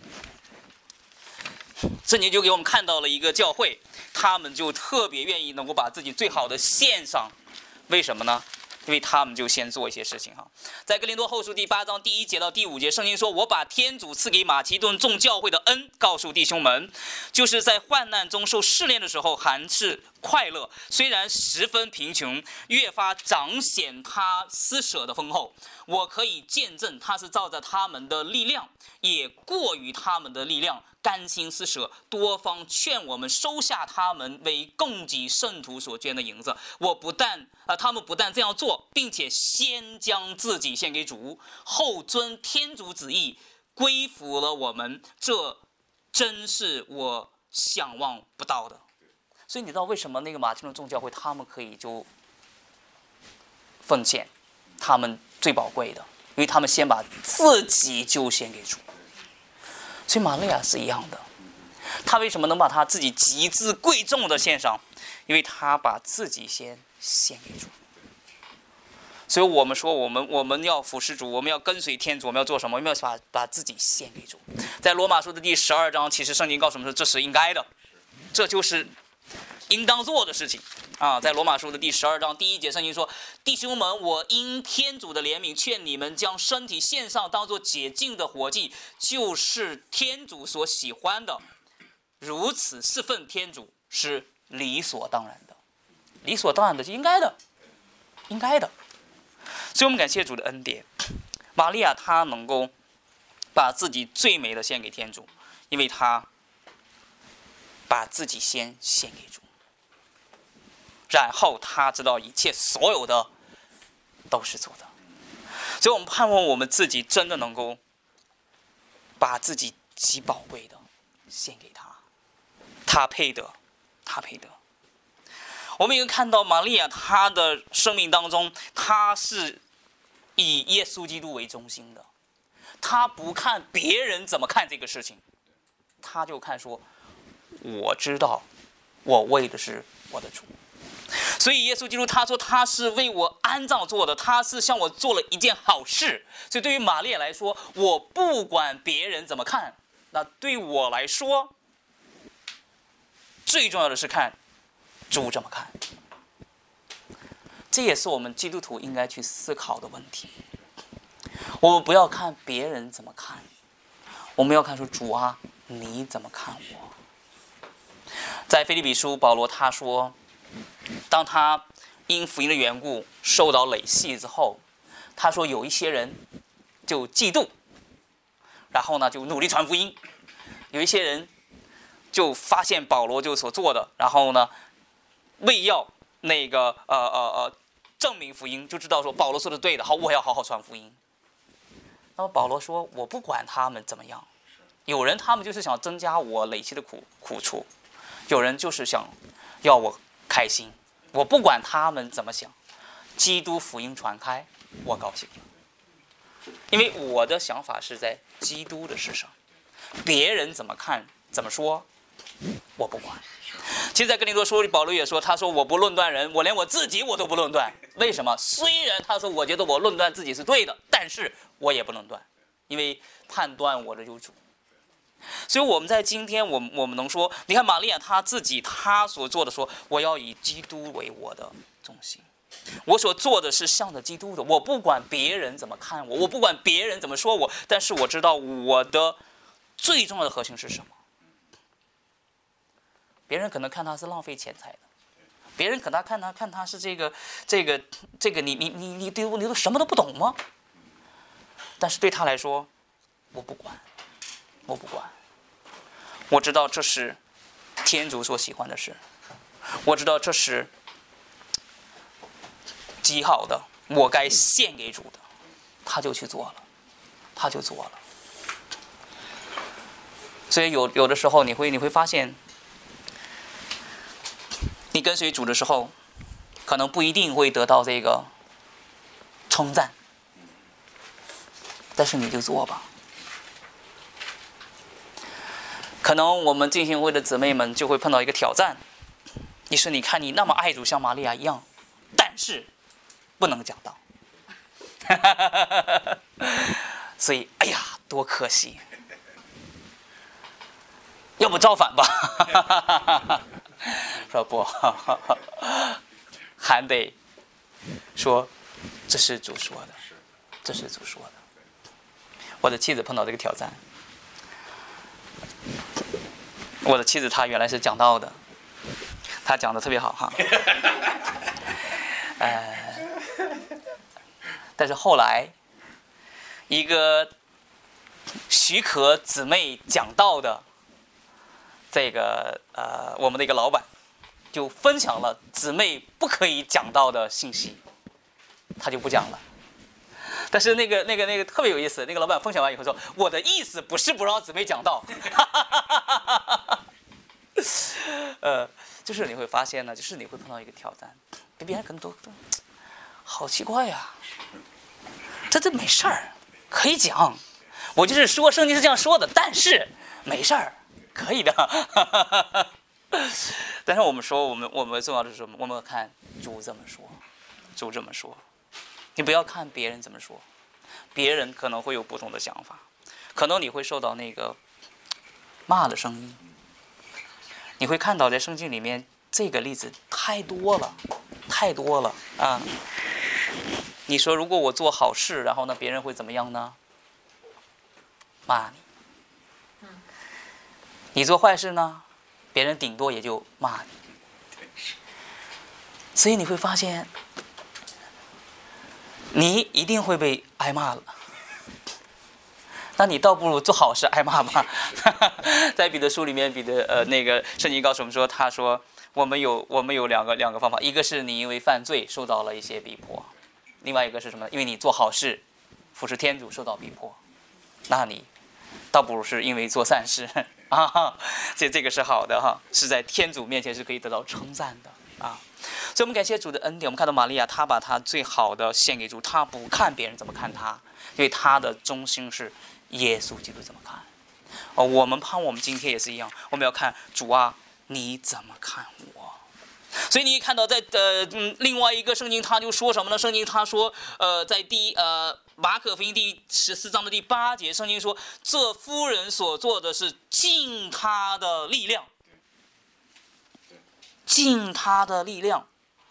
圣经就给我们看到了一个教会，他们就特别愿意能够把自己最好的献上，为什么呢？因为他们就先做一些事情哈。在哥林多后书第八章第一节到第五节，圣经说：“我把天主赐给马其顿众教会的恩告诉弟兄们，就是在患难中受试炼的时候，还是快乐，虽然十分贫穷，越发彰显他施舍的丰厚。我可以见证，他是照着他们的力量，也过于他们的力量。”甘心施舍，多方劝我们收下他们为供给圣徒所捐的银子。我不但呃，他们不但这样做，并且先将自己献给主，后遵天主旨意归服了我们。这真是我想望不到的。所以你知道为什么那个马其顿众教会他们可以就奉献他们最宝贵的？因为他们先把自己就献给主。所以玛利亚是一样的，她为什么能把她自己极致贵重的献上？因为她把自己先献给主。所以我们说，我们我们要服侍主，我们要跟随天主，我们要做什么？我们要把把自己献给主。在罗马书的第十二章，其实圣经告诉我们说，这是应该的，这就是应当做的事情啊。在罗马书的第十二章第一节，圣经说：“弟兄们，我因天主的怜悯，劝你们将身体献上，当作洁净的活祭，就是天主所喜欢的。如此侍奉天主是理所当然的，理所当然的，是应该的，应该的。”所以我们感谢主的恩典，玛利亚她能够把自己最美的献给天主，因为她把自己先献给主。然后他知道一切所有的都是主的，所以我们盼望我们自己真的能够把自己极宝贵的献给他，他配得，他配得。我们也看到玛利亚她的生命当中，她是以耶稣基督为中心的，她不看别人怎么看这个事情，她就看说，我知道我为的是我的主。所以耶稣基督他说他是为我安葬做的，他是向我做了一件好事。所以对于玛利亚来说，我不管别人怎么看，那对我来说最重要的是看主怎么看。这也是我们基督徒应该去思考的问题。我们不要看别人怎么看，我们要看说，主啊，你怎么看我？在腓立比书，保罗他说，当他因福音的缘故受到累系之后，他说有一些人就嫉妒，然后呢就努力传福音；有一些人就发现保罗就所做的，然后呢，为要那个呃呃呃证明福音，就知道说保罗说的对的，好，我要好好传福音。那么保罗说，我不管他们怎么样，有人他们就是想增加我累积的苦苦处，有人就是想要我开心，我不管他们怎么想，基督福音传开，我高兴了，因为我的想法是在基督的事上，别人怎么看怎么说，我不管。其实，在哥林多书里，保罗也说，他说我不论断人，我连我自己我都不论断。为什么？虽然他说我觉得我论断自己是对的，但是我也不论断，因为判断我的有主。所以我们在今天，我们我们能说，你看玛利亚她自己她所做的说，我要以基督为我的中心，我所做的是向着基督的，我不管别人怎么看我，我不管别人怎么说我，但是我知道我的最重要的核心是什么。别人可能看他是浪费钱财的，别人可能看他看他是这个这个这个你你你你都你都什么都不懂吗？但是对他来说，我不管，我不管，我知道这是天主所喜欢的事，我知道这是极好的，我该献给主的，他就去做了，他就做了。所以有有的时候你会你会发现。你跟随主的时候，可能不一定会得到这个称赞，但是你就做吧。可能我们进行会的姊妹们就会碰到一个挑战，你说你看你那么爱主，像玛利亚一样，但是不能讲道，所以哎呀，多可惜，要不造反吧？说不，还得说这是主说的，这是主说的。我的妻子碰到这个挑战，我的妻子她原来是讲道的，她讲的特别好哈，呃，但是后来一个许可姊妹讲道的这个呃我们的一个老板。就分享了姊妹不可以讲到的信息，他就不讲了。但是那个那个那个特别有意思，那个老板分享完以后说：“我的意思不是不让姊妹讲道。”呃，就是你会发现呢，就是你会碰到一个挑战，别别人可能都都好奇怪呀、啊，这这没事儿，可以讲。我就是说圣经是这样说的，但是没事儿，可以的。但是我们说，我们我们重要的是什么？我们要看主怎么说，主这么说。你不要看别人怎么说，别人可能会有不同的想法，可能你会受到那个骂的声音。你会看到在圣经里面这个例子太多了，太多了啊！你说如果我做好事，然后呢，别人会怎么样呢？骂你。你做坏事呢？别人顶多也就骂你，所以你会发现，你一定会被挨骂了。那你倒不如做好事挨骂吧。在彼得书里面，彼得呃那个圣经告诉我们说，他说我们有我们有两个两个方法，一个是你因为犯罪受到了一些逼迫，另外一个是什么？因为你做好事，服侍天主受到逼迫，那你倒不如是因为做善事。啊，这这个是好的哈，是在天主面前是可以得到称赞的啊。所以我们感谢主的恩典，我们看到玛利亚，她把她最好的献给主，她不看别人怎么看她，因为她的中心是耶稣基督怎么看。哦，我们盼望我们今天也是一样，我们要看主啊，你怎么看我？所以你看到在呃嗯另外一个圣经，他就说什么呢？圣经他说呃在第一呃。马可福音第十四章的第八节，圣经说：“这夫人所做的是尽她的力量，尽她的力量。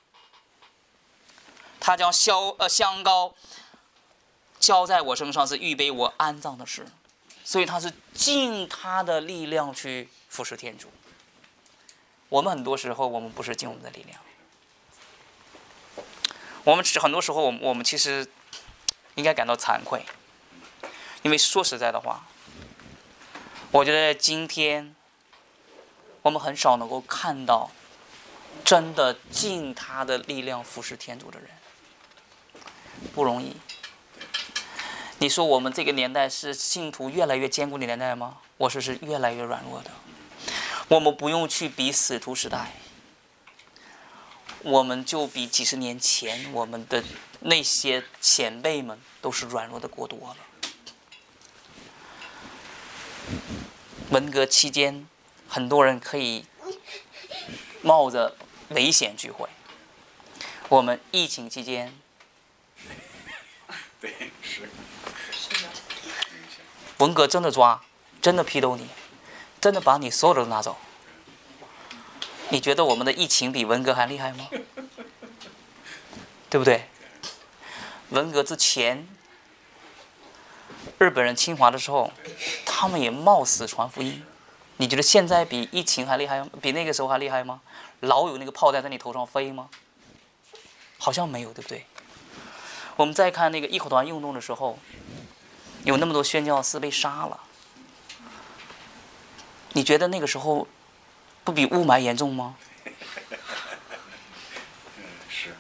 她将香呃香膏浇在我身上，是预备我安葬的事。所以她是尽她的力量去服侍天主。我们很多时候，我们不是尽我们的力量，我们很多时候，我们我们其实。”应该感到惭愧，因为说实在的话，我觉得今天我们很少能够看到真的尽他的力量服侍天主的人，不容易。你说我们这个年代是信徒越来越坚固的年代吗？我说是越来越软弱的。我们不用去比使徒时代，我们就比几十年前我们的那些前辈们都是软弱的过多了。文革期间，很多人可以冒着危险聚会。我们疫情期间， 对，是。 文革真的抓，真的批斗你，真的把你所有的都拿走。你觉得我们的疫情比文革还厉害吗？对不对？文革之前，日本人侵华的时候，他们也冒死传福音。你觉得现在比疫情还厉害吗？比那个时候还厉害吗？老有那个炮弹在你头上飞吗？好像没有，对不对？我们再看那个义和团运动的时候，有那么多宣教士被杀了。你觉得那个时候不比雾霾严重吗？ 是。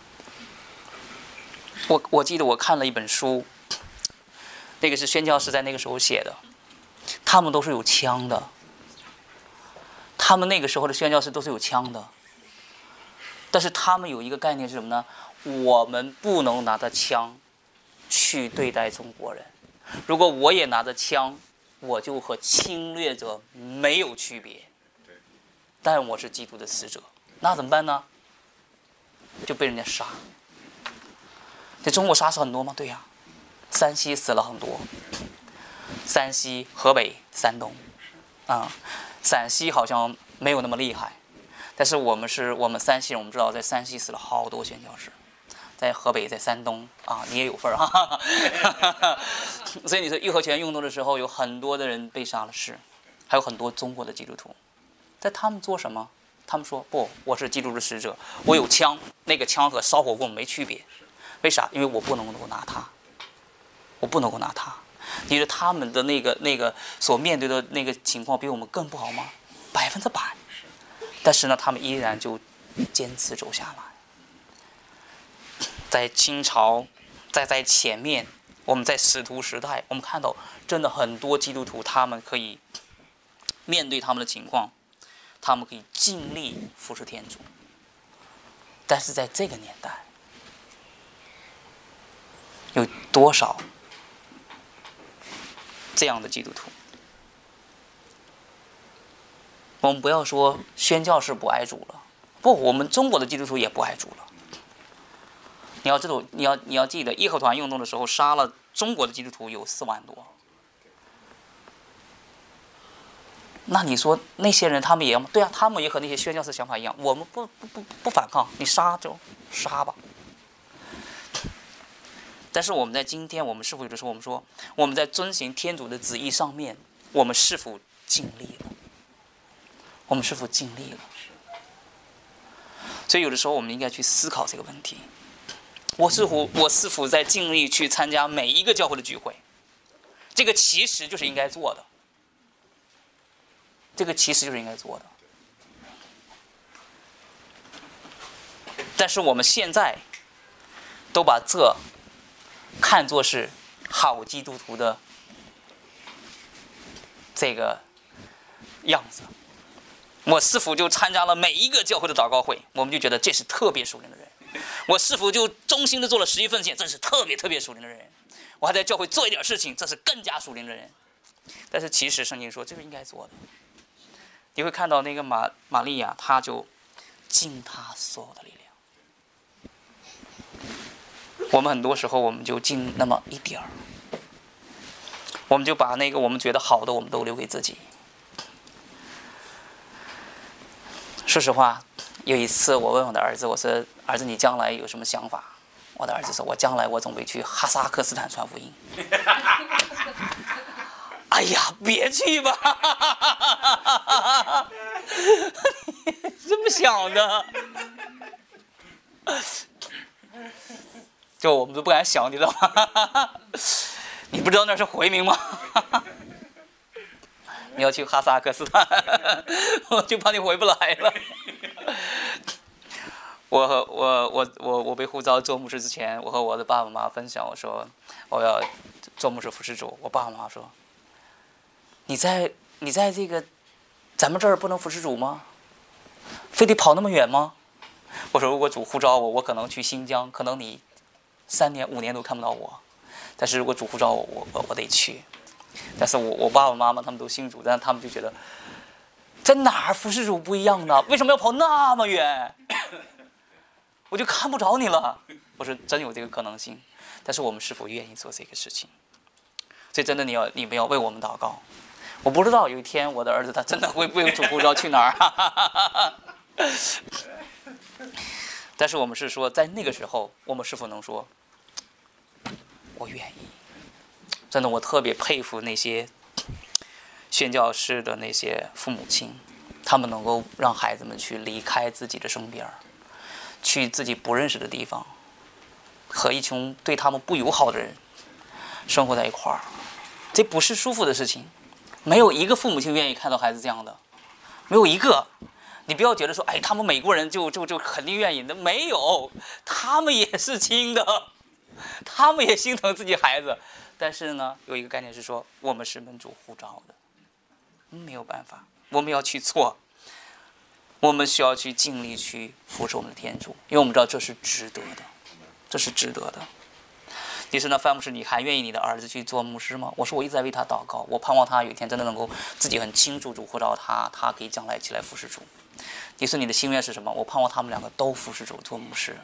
我我记得我看了一本书，那个是宣教士在那个时候写的，他们都是有枪的，他们那个时候的宣教士都是有枪的，但是他们有一个概念是什么呢？我们不能拿着枪去对待中国人，如果我也拿着枪，我就和侵略者没有区别，但我是基督的使者，那怎么办呢？就被人家杀。在中国杀死很多吗？对呀，山西死了很多，山西、河北、山东，啊、嗯，陕西好像没有那么厉害，但是我们是我们山西人，我们知道在山西死了好多宣教士，在河北、在山东啊，你也有份儿哈。所以你说义和拳运动的时候，有很多的人被杀了，是，还有很多中国的基督徒，在他们做什么？他们说不，我是基督的使者，我有枪，那个枪和烧火棍没区别。为啥？因为我不能够拿它，我不能够拿它。你觉得他们的那个那个所面对的那个情况比我们更不好吗？百分之百。但是呢，他们依然就坚持走下来。在清朝，在在前面，我们在使徒时代，我们看到真的很多基督徒，他们可以面对他们的情况，他们可以尽力服侍天主。但是在这个年代，有多少这样的基督徒？我们不要说宣教士不爱主了，不，我们中国的基督徒也不爱主了。你要知道，你要你要记得，义和团运动的时候杀了中国的基督徒有四万多。那你说那些人他们也要对啊，他们也和那些宣教士想法一样，我们不不不不反抗，你杀就杀吧。但是我们在今天，我们是否有的时候我们说我们在遵行天主的旨意上面，我们是否尽力了？我们是否尽力了？所以有的时候我们应该去思考这个问题：我是否我是否在尽力去参加每一个教会的聚会？这个其实就是应该做的。这个其实就是应该做的。但是我们现在都把这看作是好基督徒的这个样子。我是否就参加了每一个教会的祷告会，我们就觉得这是特别属灵的人。我是否就衷心的做了十一奉献，这是特别特别属灵的人。我还在教会做一点事情，这是更加属灵的人。但是其实圣经说这是应该做的。你会看到那个玛玛利亚，她就尽她所有的力量。我们很多时候我们就尽那么一点儿，我们就把那个我们觉得好的我们都留给自己。说实话，有一次我问我的儿子，我说儿子你将来有什么想法？我的儿子说我将来我准备去哈萨克斯坦传福音。哎呀，别去吧！你这么想的？就我们都不敢想，你知道吗？你不知道那是回民吗？ 你要去哈萨克斯坦，我就怕你回不来了。我和我我我我被呼召做牧师之前，我和我的爸爸妈妈分享，我说我要做牧师服侍主。我爸爸妈妈说：“你在你在这个咱们这儿不能服侍主吗？非得跑那么远吗？”我说：“如果主呼召我，我可能去新疆，可能你三年五年都看不到我。但是如果主呼召我，我我我得去。但是我我爸爸妈妈他们都信主，但是他们就觉得在哪儿服侍主不一样呢？为什么要跑那么远？”我就看不着你了。我说真有这个可能性，但是我们是否愿意做这个事情？所以真的你要你们要为我们祷告。我不知道有一天我的儿子他真的会不会主呼召去哪儿，但是我们是说在那个时候，我们是否能说我愿意？真的，我特别佩服那些宣教士的那些父母亲，他们能够让孩子们去离开自己的身边，去自己不认识的地方，和一群对他们不友好的人生活在一块儿，这不是舒服的事情。没有一个父母亲愿意看到孩子这样的，没有一个。你不要觉得说，哎，他们美国人就就就肯定愿意的，没有，他们也是亲的，他们也心疼自己孩子。但是呢，有一个概念是说，我们是门主呼召的，没有办法，我们要去做。我们需要去尽力去服侍我们的天主，因为我们知道这是值得的，这是值得的。你说呢，范牧师，你还愿意你的儿子去做牧师吗？我说我一直在为他祷告，我盼望他有一天真的能够自己很清楚主呼召他，他可以将来起来服侍主。你说你的心愿是什么？我盼望他们两个都服侍主做牧师，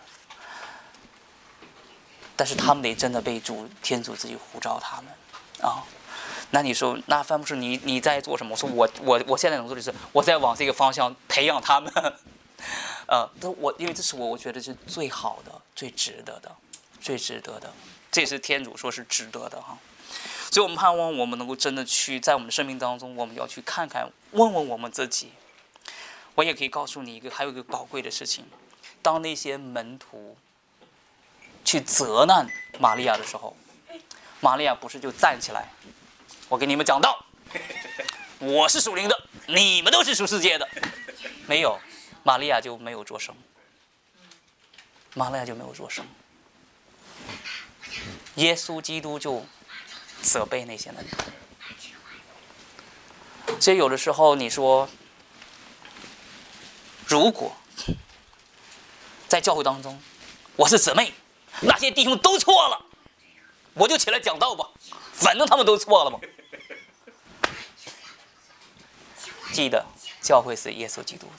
但是他们得真的被主天主自己呼召他们啊。那你说，那范牧师你你在做什么？我说我我我现在能做的是，我在往这个方向培养他们。呃，我因为这是我我觉得是最好的、最值得的、最值得的，这是天主说是值得的哈。所以我们盼望我们能够真的去在我们的生命当中，我们要去看看、问问我们自己。我也可以告诉你一个，还有一个宝贵的事情：当那些门徒去责难玛利亚的时候，玛利亚不是就站起来，我给你们讲道，我是属灵的，你们都是属世界的。没有，玛利亚就没有作声，玛利亚就没有作声。耶稣基督就责备那些门徒。所以有的时候你说，如果在教会当中我是姊妹，那些弟兄都错了，我就起来讲道吧，反正他们都错了嘛。记得教会是耶稣基督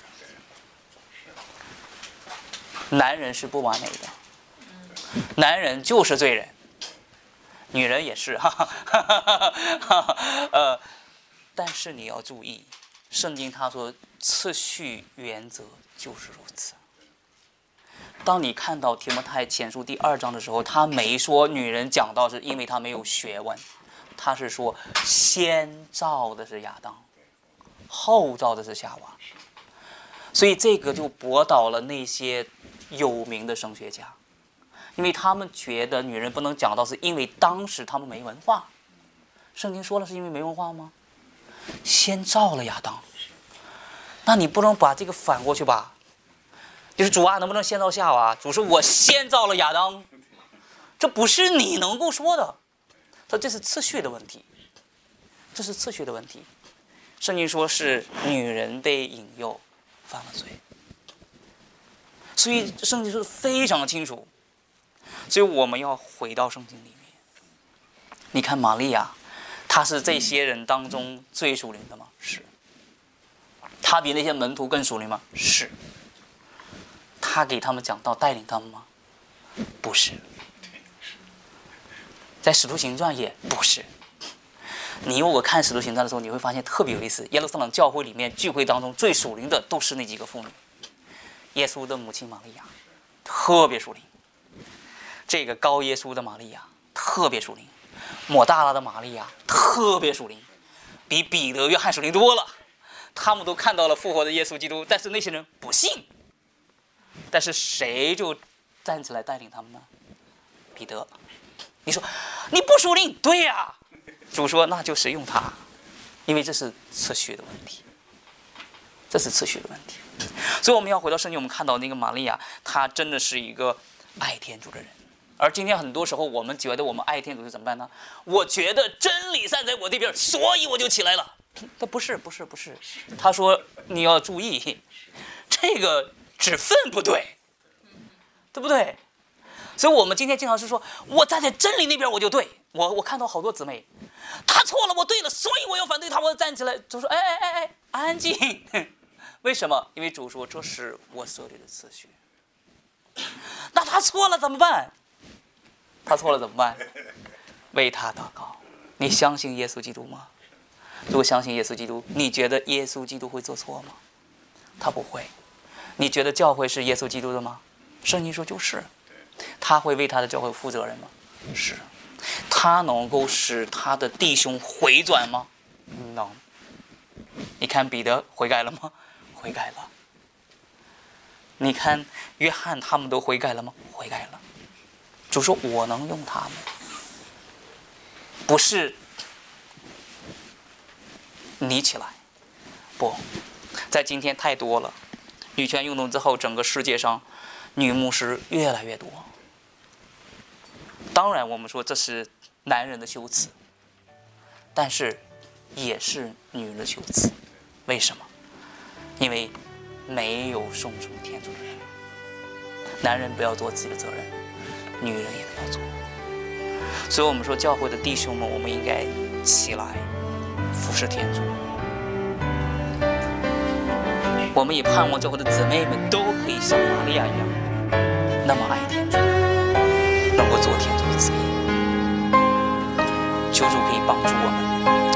的，男人是不完美的，男人就是罪人，女人也是，哈哈哈哈呃，但是你要注意，圣经他说次序原则就是如此。当你看到提摩太前书第二章的时候，他没说女人讲道是因为她没有学问，他是说先造的是亚当，后造的是夏娃。所以这个就驳倒了那些有名的神学家，因为他们觉得女人不能讲道是因为当时他们没文化。圣经说了是因为没文化吗？先造了亚当，那你不能把这个反过去吧？就是主啊，能不能先造夏娃？主说我先造了亚当，这不是你能够说的。他这是次序的问题，这是次序的问题。圣经说是女人被引诱犯了罪，所以圣经说的非常清楚。所以我们要回到圣经里面。你看玛利亚，她是这些人当中最属灵的吗？是。她比那些门徒更属灵吗？是。他给他们讲道，带领他们吗？不是。在使徒行传也不是。你如果看使徒行传的时候，你会发现特别有意思。耶路撒冷教会里面聚会当中最属灵的都是那几个妇女。耶稣的母亲玛利亚特别属灵，这个高耶稣的玛利亚特别属灵，抹大拉的玛利亚特别属灵，比彼得、约翰属灵多了。他们都看到了复活的耶稣基督，但是那些人不信。但是谁就站起来带领他们呢？彼得。你说你不属灵，对呀、啊。主说那就使用他， 因为这是次序的问题，这是次序的问题。所以我们要回到圣经，我们看到那个玛利亚，她真的是一个爱天主的人。而今天很多时候，我们觉得我们爱天主是怎么办呢？我觉得真理站在我这边，所以我就起来了。他不是，不是，不是。他说你要注意，这个指分不对，对不对？所以我们今天经常是说，我站在真理那边我就对。我我看到好多姊妹，她错了，我对了，所以我要反对她，我要站起来，就说哎哎哎哎，安静。为什么？因为主说这是我设立的次序。那她错了怎么办？她错了怎么办？为她祷告。你相信耶稣基督吗？如果相信耶稣基督，你觉得耶稣基督会做错吗？他不会。你觉得教会是耶稣基督的吗？圣经说就是。他会为他的教会负责任吗？是。他能够使他的弟兄回转吗？能。你看彼得悔改了吗？悔改了。你看约翰他们都悔改了吗？悔改了。主说我能用他们，不是你起来，不，在今天太多了。女权运动之后，整个世界上女牧师越来越多。当然我们说这是男人的羞耻，但是也是女人的羞耻。为什么？因为没有顺从天主的人。男人不要做自己的责任，女人也不要做。所以我们说教会的弟兄们，我们应该起来服侍天主。我们也盼望教会的姊妹们都可以像玛利亚一样，那么爱天主，能够做天主的子民。求主可以帮助我们。